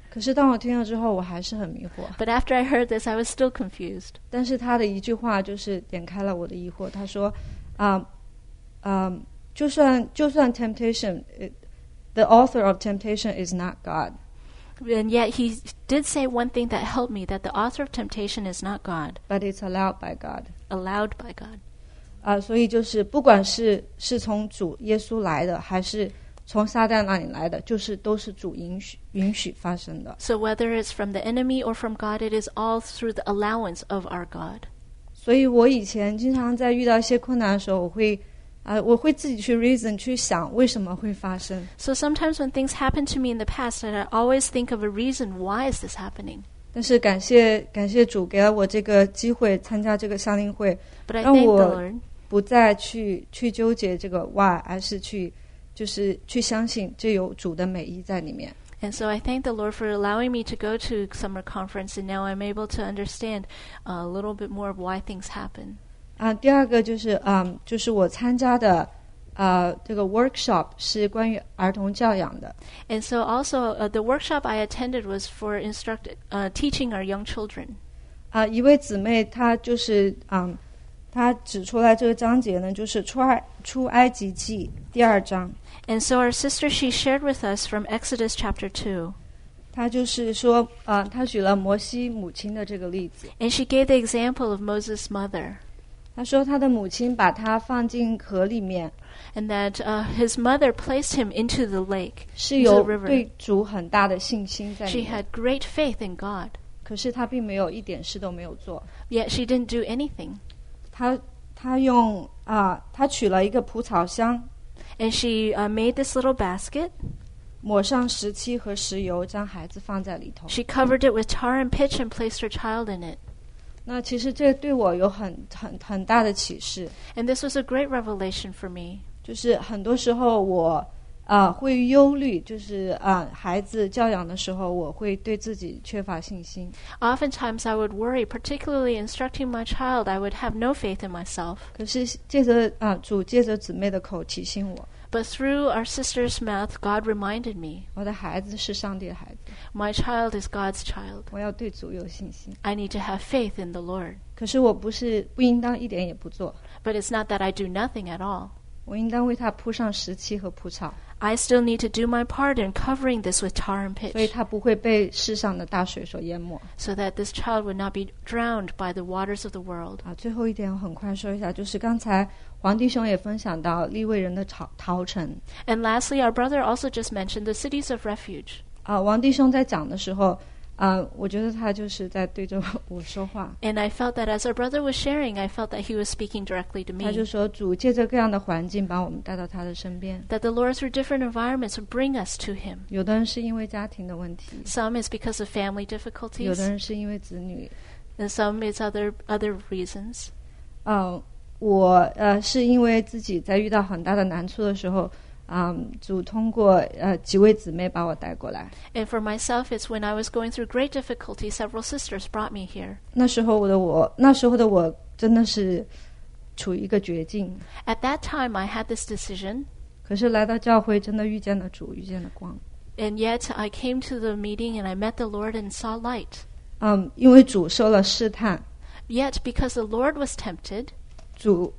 可是当我听了之后，我还是很迷惑。 But after I heard this, I was still confused. 但是他的一句话就是点开了我的疑惑。他说：“啊、啊，就算就算 temptation, it, the author of temptation is not God. And yet he did say one thing that helped me, that the author of temptation is not God, but it's allowed by God. allowed by God. 啊、所以就是不管是是从主耶稣来的，还是从撒旦那里来的，就是都是主允许允许发生的。 So whether it's from the enemy or from God, it is all through the allowance of our God. 所以我以前经常在遇到一些困难的时候，我会啊、我会自己去 reason 去想为什么会发生。 So sometimes when things happen to me in the past, I always think of a reason, why is this happening? 但是感谢感谢主给了我这个机会参加这个夏令会， But I 让 thank the 我 Lord. 不再去去纠结这个 why， 而是去就是去相信这有主的美意在里面。 And so I thank the Lord for allowing me to go to summer conference, and now I'm able to understand a little bit more of why things happen. 啊，第二个就是嗯，就是我参加的呃这个 workshop 是关于儿童教养的。 And so also uh, the workshop I attended was for instruct uh, teaching our young children. 啊，一位姊妹她就是嗯，她指出来这个章节呢，就是出埃出埃及记第二章。 And so our sister, she shared with us from Exodus chapter two. 她就是说，呃，她举了摩西母亲的这个例子。 And she gave the example of Moses' mother. 她说，她的母亲把他放进河里面， And that uh, his mother placed him into the lake, 是 into 有 the river. 对主很大的信心在里 She 面。 had great faith in God, 可是她并没有一点事都没有做。 yet she didn't do anything. 她她用啊，她取了一个蒲草箱， And she uh, made this little basket. 抹上石漆和石油，将孩子放在里头。 She covered it with tar and pitch and placed her child in it. 那其实这对我有很很很大的启示， And this was a great revelation for me. 就是很多时候我啊、会忧虑，就是啊、孩子教养的时候，我会对自己缺乏信心。 Oftentimes I would worry, particularly instructing my child, I would have no faith in myself. 可是借着啊、主借着姊妹的口提醒我， But through our sister's mouth, God reminded me, 我的孩子是上帝的孩子， my child is God's child. 我要对主有信心。 I need to have faith in the Lord. 可是我不是不应当一点也不做， But it's not that I do nothing at all. 我应当为他铺上石漆和蒲草， I still need to do my part in covering this with tar and 所以 pitch, 他不会被世上的大水所淹没。 so that this child would not be drowned by the waters of the world. 啊，最后一点我很快说一下，就是刚才黄弟兄也分享到利未人的逃逃城。 And lastly, our brother also just mentioned the cities of refuge. 啊，王弟兄在讲的时候，啊，我觉得他就是在对着我说话。 And I felt that as our brother was sharing, I felt that he was speaking directly to 他就 me. 说，主借着各样的环境把我们带到他的身边。 That the Lord, through different environments, would bring us to him. 有的人是因为家庭的问题， Some is because of family 有 difficulties, 的人是因为子女。 and some is other other reasons. 嗯，我呃是因为自己在遇到很大的难处的时候，嗯，主通过呃几位姊妹把我带过来。 And for myself, it's when I was going through great difficulty, several sisters brought me here. 那时候我的我，那时候的我真的是处于一个绝境。 At that time, I had this decision, 可是来到教会，真的遇见了主，遇见了光。 and yet I came to the meeting and I met the Lord and saw light. 嗯，因为主受了试探， Yet, because the Lord was tempted, 主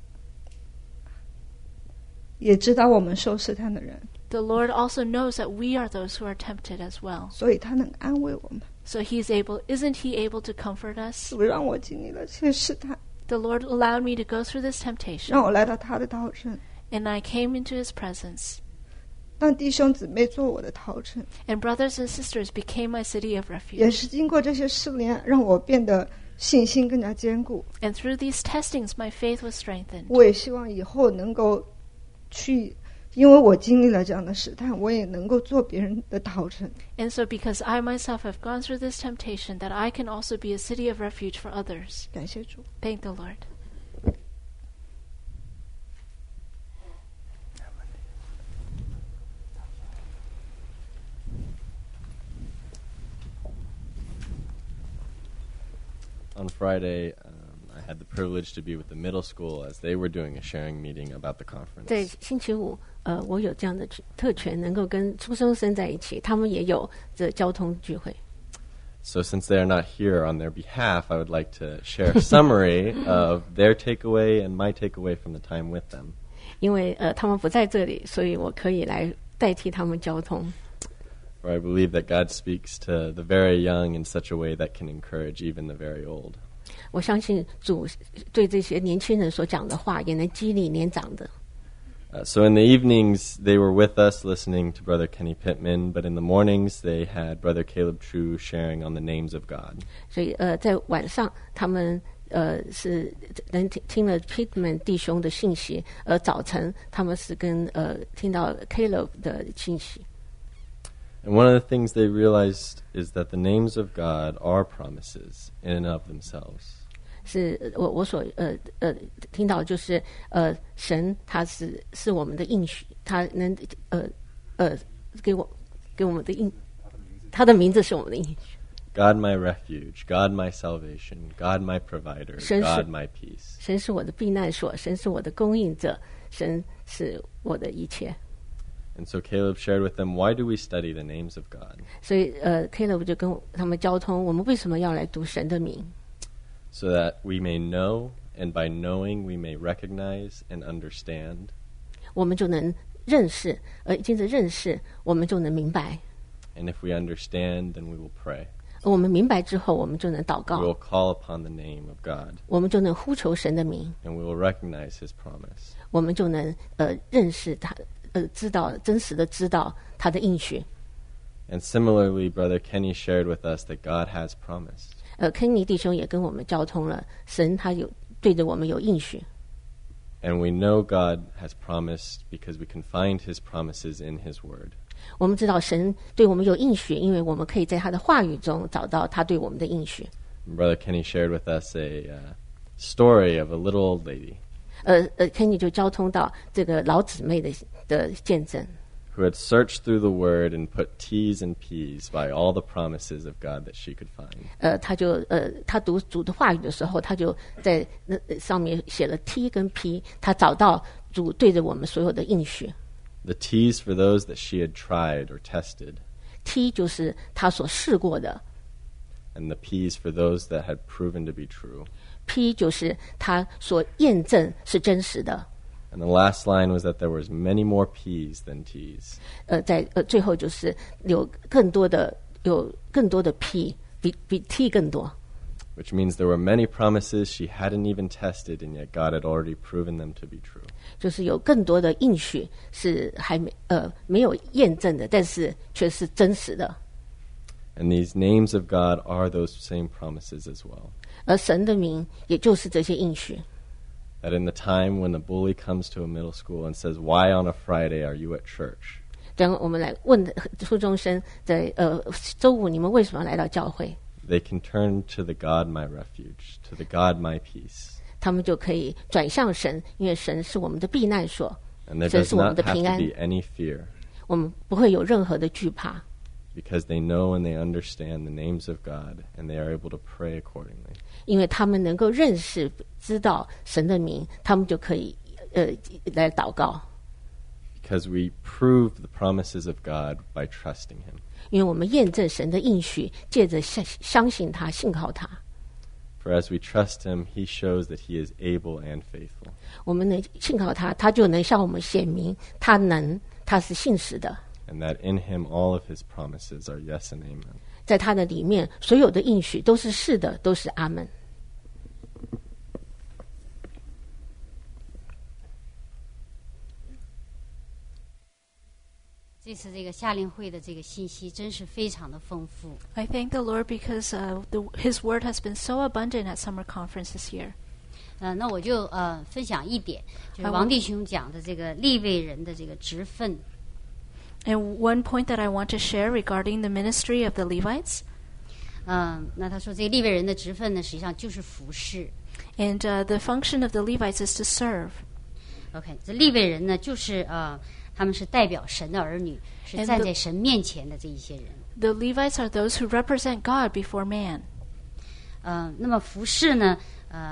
也知道我们受试探的人， the Lord also knows that we are those who are tempted as well. 所以他能安慰我们。 So He's able, isn't He able to comfort us? 主让我经历了这些试探， The Lord allowed me to go through this temptation, 让我来到他的逃城， and I came into His presence. 让弟兄姊妹做我的逃城。 And brothers and sisters became my city of 也 refuge. 是经过这些试炼，让我变得信心更加坚固。 And through these testings, my faith was strengthened. 我也希望以后能够去，因为我经历了这样的试探，我也能够做别人的逃城。 And so, because I myself have gone through this temptation, that I can also be a city of refuge for others. 感谢主。 Thank the Lord. On Friday, um, I had had the privilege to be with the middle school as they were doing a sharing meeting about the 在 conference. 星期五，呃，我有这样的特权，能够跟初中生在一起，他们也有这交通聚会。 So since they are not here on their behalf, I would like to share a summary of their takeaway and my takeaway from the time with them. 因为呃他们不在这里，所以我可以来代替他们交通。 For I believe that God speaks to the very young in such a way that can encourage even the very old. 我相信主对这些年轻人所讲的话，也能激励年长的。 Uh, so in the evenings, they were with us listening to Brother Kenny Pittman, but in the mornings, they had Brother Caleb True sharing on the names of God. 所以呃，在晚上他们呃是能听听了 Pittman 弟兄的信息，而早晨他们是跟呃听到 Caleb 的信息。 And one of the things they realized is that the names of God are promises in and of themselves. 是我我所呃呃听到就是呃神他是是我们的应许，他能呃呃给我给我们的应，他的名字是我们的应许。 God my refuge, God my salvation, God my provider, 神是 God my peace. 神是我的避难所，神是我的供应者，神是我的一切。 And so Caleb shared with them, why do we study the names of God? 所以呃 Caleb 就跟他们交通，我们为什么要来读神的名？ So that we may know, and by knowing we may recognize and understand. 我们就能认识，而接着认识，我们就能明白。 And if we understand, then we will pray. 而我们明白之后，我们就能祷 We 告， will call upon the name of God, 我们就能呼求神的名， and we will recognize His promise. 我们就能呃认识他，呃知道真实的知道他的应许。 And similarly, Brother Kenny shared with us that God has promised. 呃，肯尼弟兄也跟我们交通了，神他有对着我们有应许。 And we know God has promised because we can find His promises in His Word. 我们知道神对我们有应许，因为我们可以在他的话语中找到他对我们的应许。 And Brother Kenny shared with us a uh, story of a little old lady 呃呃，肯尼就交通到这个老姊妹的的见证。 who had searched through the Word and put T's and P's by all the promises of God that she could find. 呃，他就呃，他读主的话语的时候，他就在那上面写了 T 跟 P， 他找到主对着我们所有的应许。 The T's for those that she had tried or tested, T 就是他所试过的 and the P's for those that had proven to be true. ，P 就是他所验证是真实的。 And the last line was that there was many more P's than T's. 呃，在呃最后就是有更多的有更多的 P， 比比 T 更多。 Which means there were many promises she hadn't even tested, and yet God had already proven them to be true. 就是有更多的应许是还没呃没有验证的，但是却是真实的。 And these names of God are those same promises as well. 而神的名也就是这些应许。 That in the time when the bully comes to a middle school and says, "Why on a Friday are you at church?" 当我们来问初中生在呃周五你们为什么来到教会？ They can turn to the God my refuge, to the God my peace. 他们就可以转向神，因为神是我们的避难所， And there 神 does 是我们 not 的 have 平 to 安， be any fear 我们不会有任何的惧怕， because they know and they understand the names of God and they are able to pray accordingly. 因为他们能够认识知道神的名，他们就可以呃来祷告。 Because we prove the promises of God by trusting Him. 因为我们验证神的应许，借着相相信他、信靠他。 For as we trust Him, He shows that He is able and faithful. 我们能信靠他，他就能向我们显明，他能，他是信实的。 And that in Him all of His promises are yes and amen. 在他的里面，所有的应许都是是的，都是阿门。 这次这个夏令会的这个信息真是非常的丰富。 I thank the Lord because uh, the, His word has been so abundant at summer conference this year. 呃，那我就呃分享一点，就是 I 王 will- 弟兄讲的这个利未人的这个职分。 And one point that I want to share regarding the ministry of the Levites. 嗯、那他说这个利未人的职分呢，实际上就是服侍。 And uh, the function of the Levites is to serve. OK， 这利未人呢，就是呃，他们是代表神的儿女，是 And 站 the- 在神面前的这一些人。 The Levites are those who represent God before man. 呃，那么服侍呢，呃，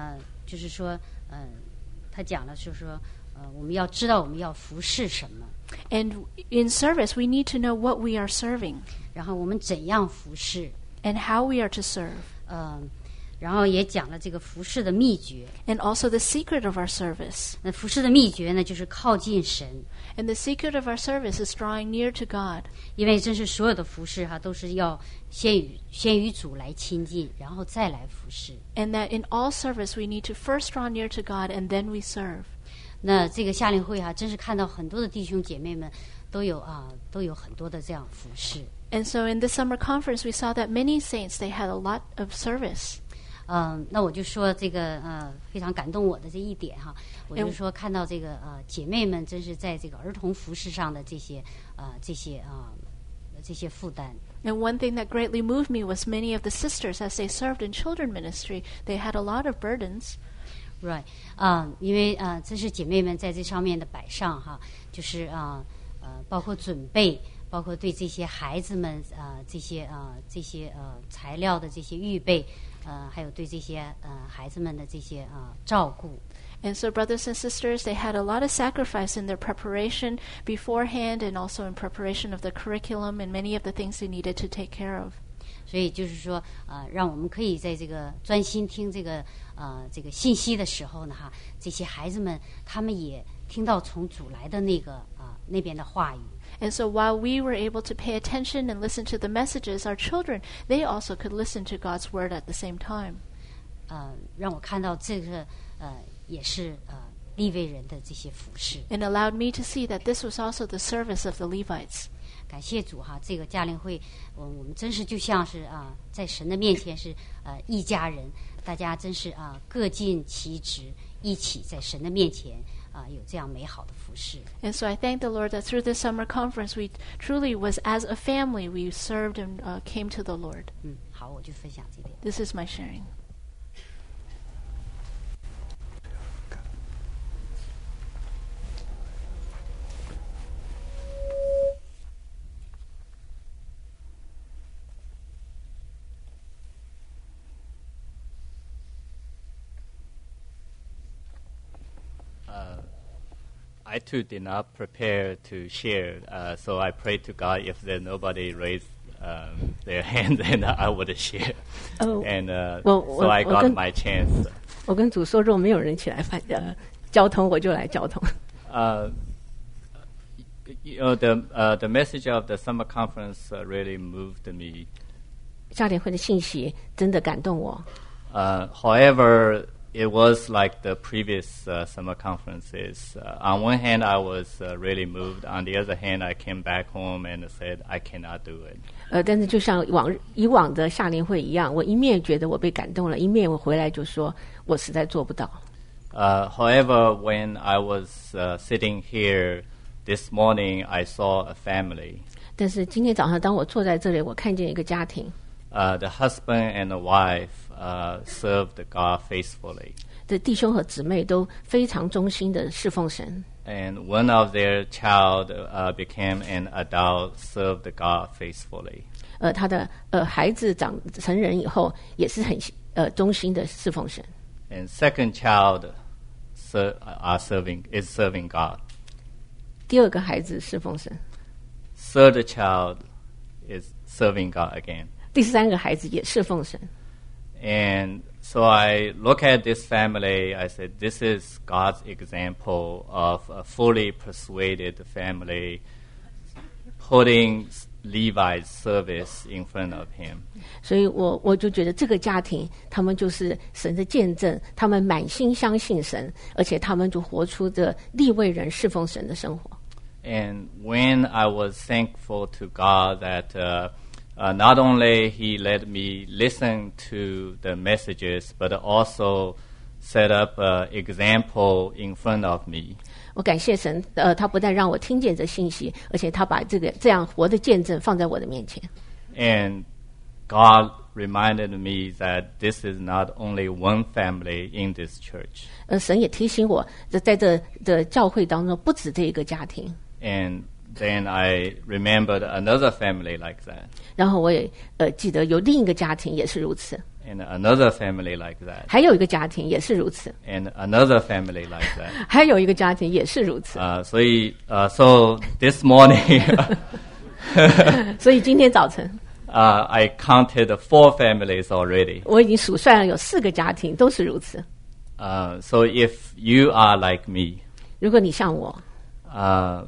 就是说，呃，他讲了，就是说，呃，我们要知道我们要服侍什么。 And in service, we need to know what we are serving. 然后我们怎样服侍 and how we are to serve. 呃，然后也讲了这个服侍的秘诀 and also the secret of our service. 那服侍的秘诀呢，就是靠近神。 And the secret of our service is drawing near to God. 因为真是所有的服侍哈、啊，都是要先与先与主来亲近，然后再来服侍。 And that in all service we need to first draw near to God and then we serve. 那这个夏令会啊，真是看到很多的弟兄姐妹们都有啊，都有很多的这样服侍。 And so in this summer conference, we saw that many saints, they had a lot of service. 嗯，那我就说这个呃非常感动我的这一点哈，我就说看到这个呃姐妹们真是在这个儿童服饰上的这些呃这些啊、呃、这些负担。 And one thing that greatly moved me was many of the sisters, as they served in children ministry, they had a lot of burdens. Right， 啊、呃，因为啊、呃，这是姐妹们在这上面的摆上哈，就是啊 呃, 呃，包括准备，包括对这些孩子们啊、呃、这些啊、呃、这些呃材料的这些预备，呃，还有对这些呃孩子们的这些啊、呃、照顾。 And so brothers and sisters, they had a lot of sacrifice in their preparation beforehand and also in preparation of the curriculum and many of the things they needed to take care of. 所以就是说，呃，让我们可以在这个专心听这个呃这个信息的时候呢，哈，这些孩子们他们也听到从主来的那个啊、呃、那边的话语。 And so while we were able to pay attention and listen to the messages, our children, they also could listen to God's word at the same time. 呃，让我看到这个呃也是呃利未人的这些服侍。 And allowed me to see that this was also the service of the Levites. 感谢主哈，这个家令会，我我们真是就像是啊，在神的面前是呃一家人，大家真是啊各尽其职，一起在神的面前啊有这样美好的服侍。 And so I thank the Lord that through this summer conference, we truly was as a family we served and uh, came to the Lord. 嗯，好，我就分享这点。 This is my sharing. I too did not prepare to share, uh, so I prayed to God if there's nobody raised um, their hand, then I would share. Oh, and uh, well, so I got 我跟 my chance. 我跟主说，如果没有人起来反呃交通，我就来交通。 Uh, you know, the uh, the message of the summer conference uh, really moved me. 夏联会的信息真的感动我。 Uh, however, it was like the previous uh, summer conferences. Uh, on one hand, I was uh, really moved. On the other hand, I came back home and said, I cannot do it. 呃，但是就像往以往的夏联会一样，我一面觉得我被感动了，一面我回来就说我实在做不到。 Uh, however, when I was uh, sitting here this morning, I saw a family. 但是今天早上，当我坐在这里，我看见一个家庭。 Uh, the husband and the wife uh, served God faithfully. 的弟兄和姊妹都非常忠心的侍奉神。 And one of their child uh, became an adult, served God faithfully. 呃，他的呃孩子长成人以后，也是很呃忠心的侍奉神。 And second child ser- are serving is serving God. 第二个孩子侍奉神。 Third child is serving God again. 第三个孩子也侍奉神。 And so I look at this family, I said, this is God's example of a fully persuaded family putting Levi's service in front of him. 所以我我就觉得这个家庭，他们就是神的见证，他们满心相信神，而且他们就活出着利未人侍奉神的生活。 And when I was thankful to God that uh, Uh, not only he let me listen to the messages, but also set up an example in front of me. 我感谢神，呃，他不但让我听见这信息，而且他把这个这样活的见证放在我的面前。 And God reminded me that this is not only one family in this church. 呃，神也提醒我，在这的教会当中，不止这一个家庭。 And then I remembered another family like that. 然后我也呃记得有另一个家庭也是如此。 And another family like that. 还有一个家庭也是如此。 And another family like that. 还有一个家庭也是如此。 Uh, 所以 uh, so this morning. 所以今天早晨。 Uh, I counted four families already. 我已经数算了有四个家庭都是如此。 Uh, so if you are like me. 如果你像我。 Uh,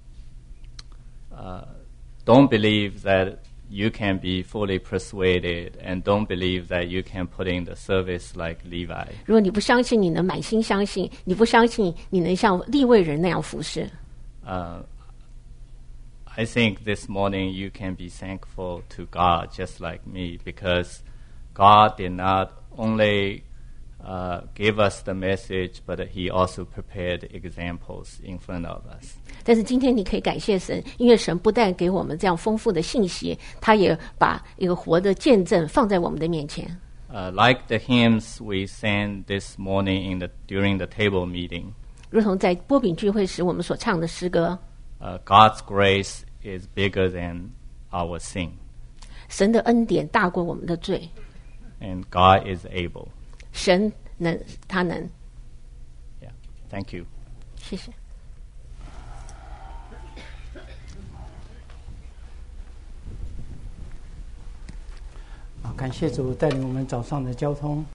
uh, don't believe that you can be fully persuaded, and don't believe that you can put in the service like Levi. 如果你不相信你能满心相信，你不相信你能像利未人那样服侍。 Uh, I think this morning you can be thankful to God just like me, because God did not only uh, give us the message, but He also prepared examples in front of us. 但是今天你可以感谢神，因为神不但给我们这样丰富的信息，他也把一个活的见证放在我们的面前。 Uh, like the hymns we sang this morning in the during the table meeting. 如同在波饼聚会时我们所唱的诗歌。 Uh, God's grace is bigger than our sin. 神的恩典大过我们的罪。 And God is able. 神能，他能。 Yeah, thank you. 谢谢。 感谢主带领我们早上的交通。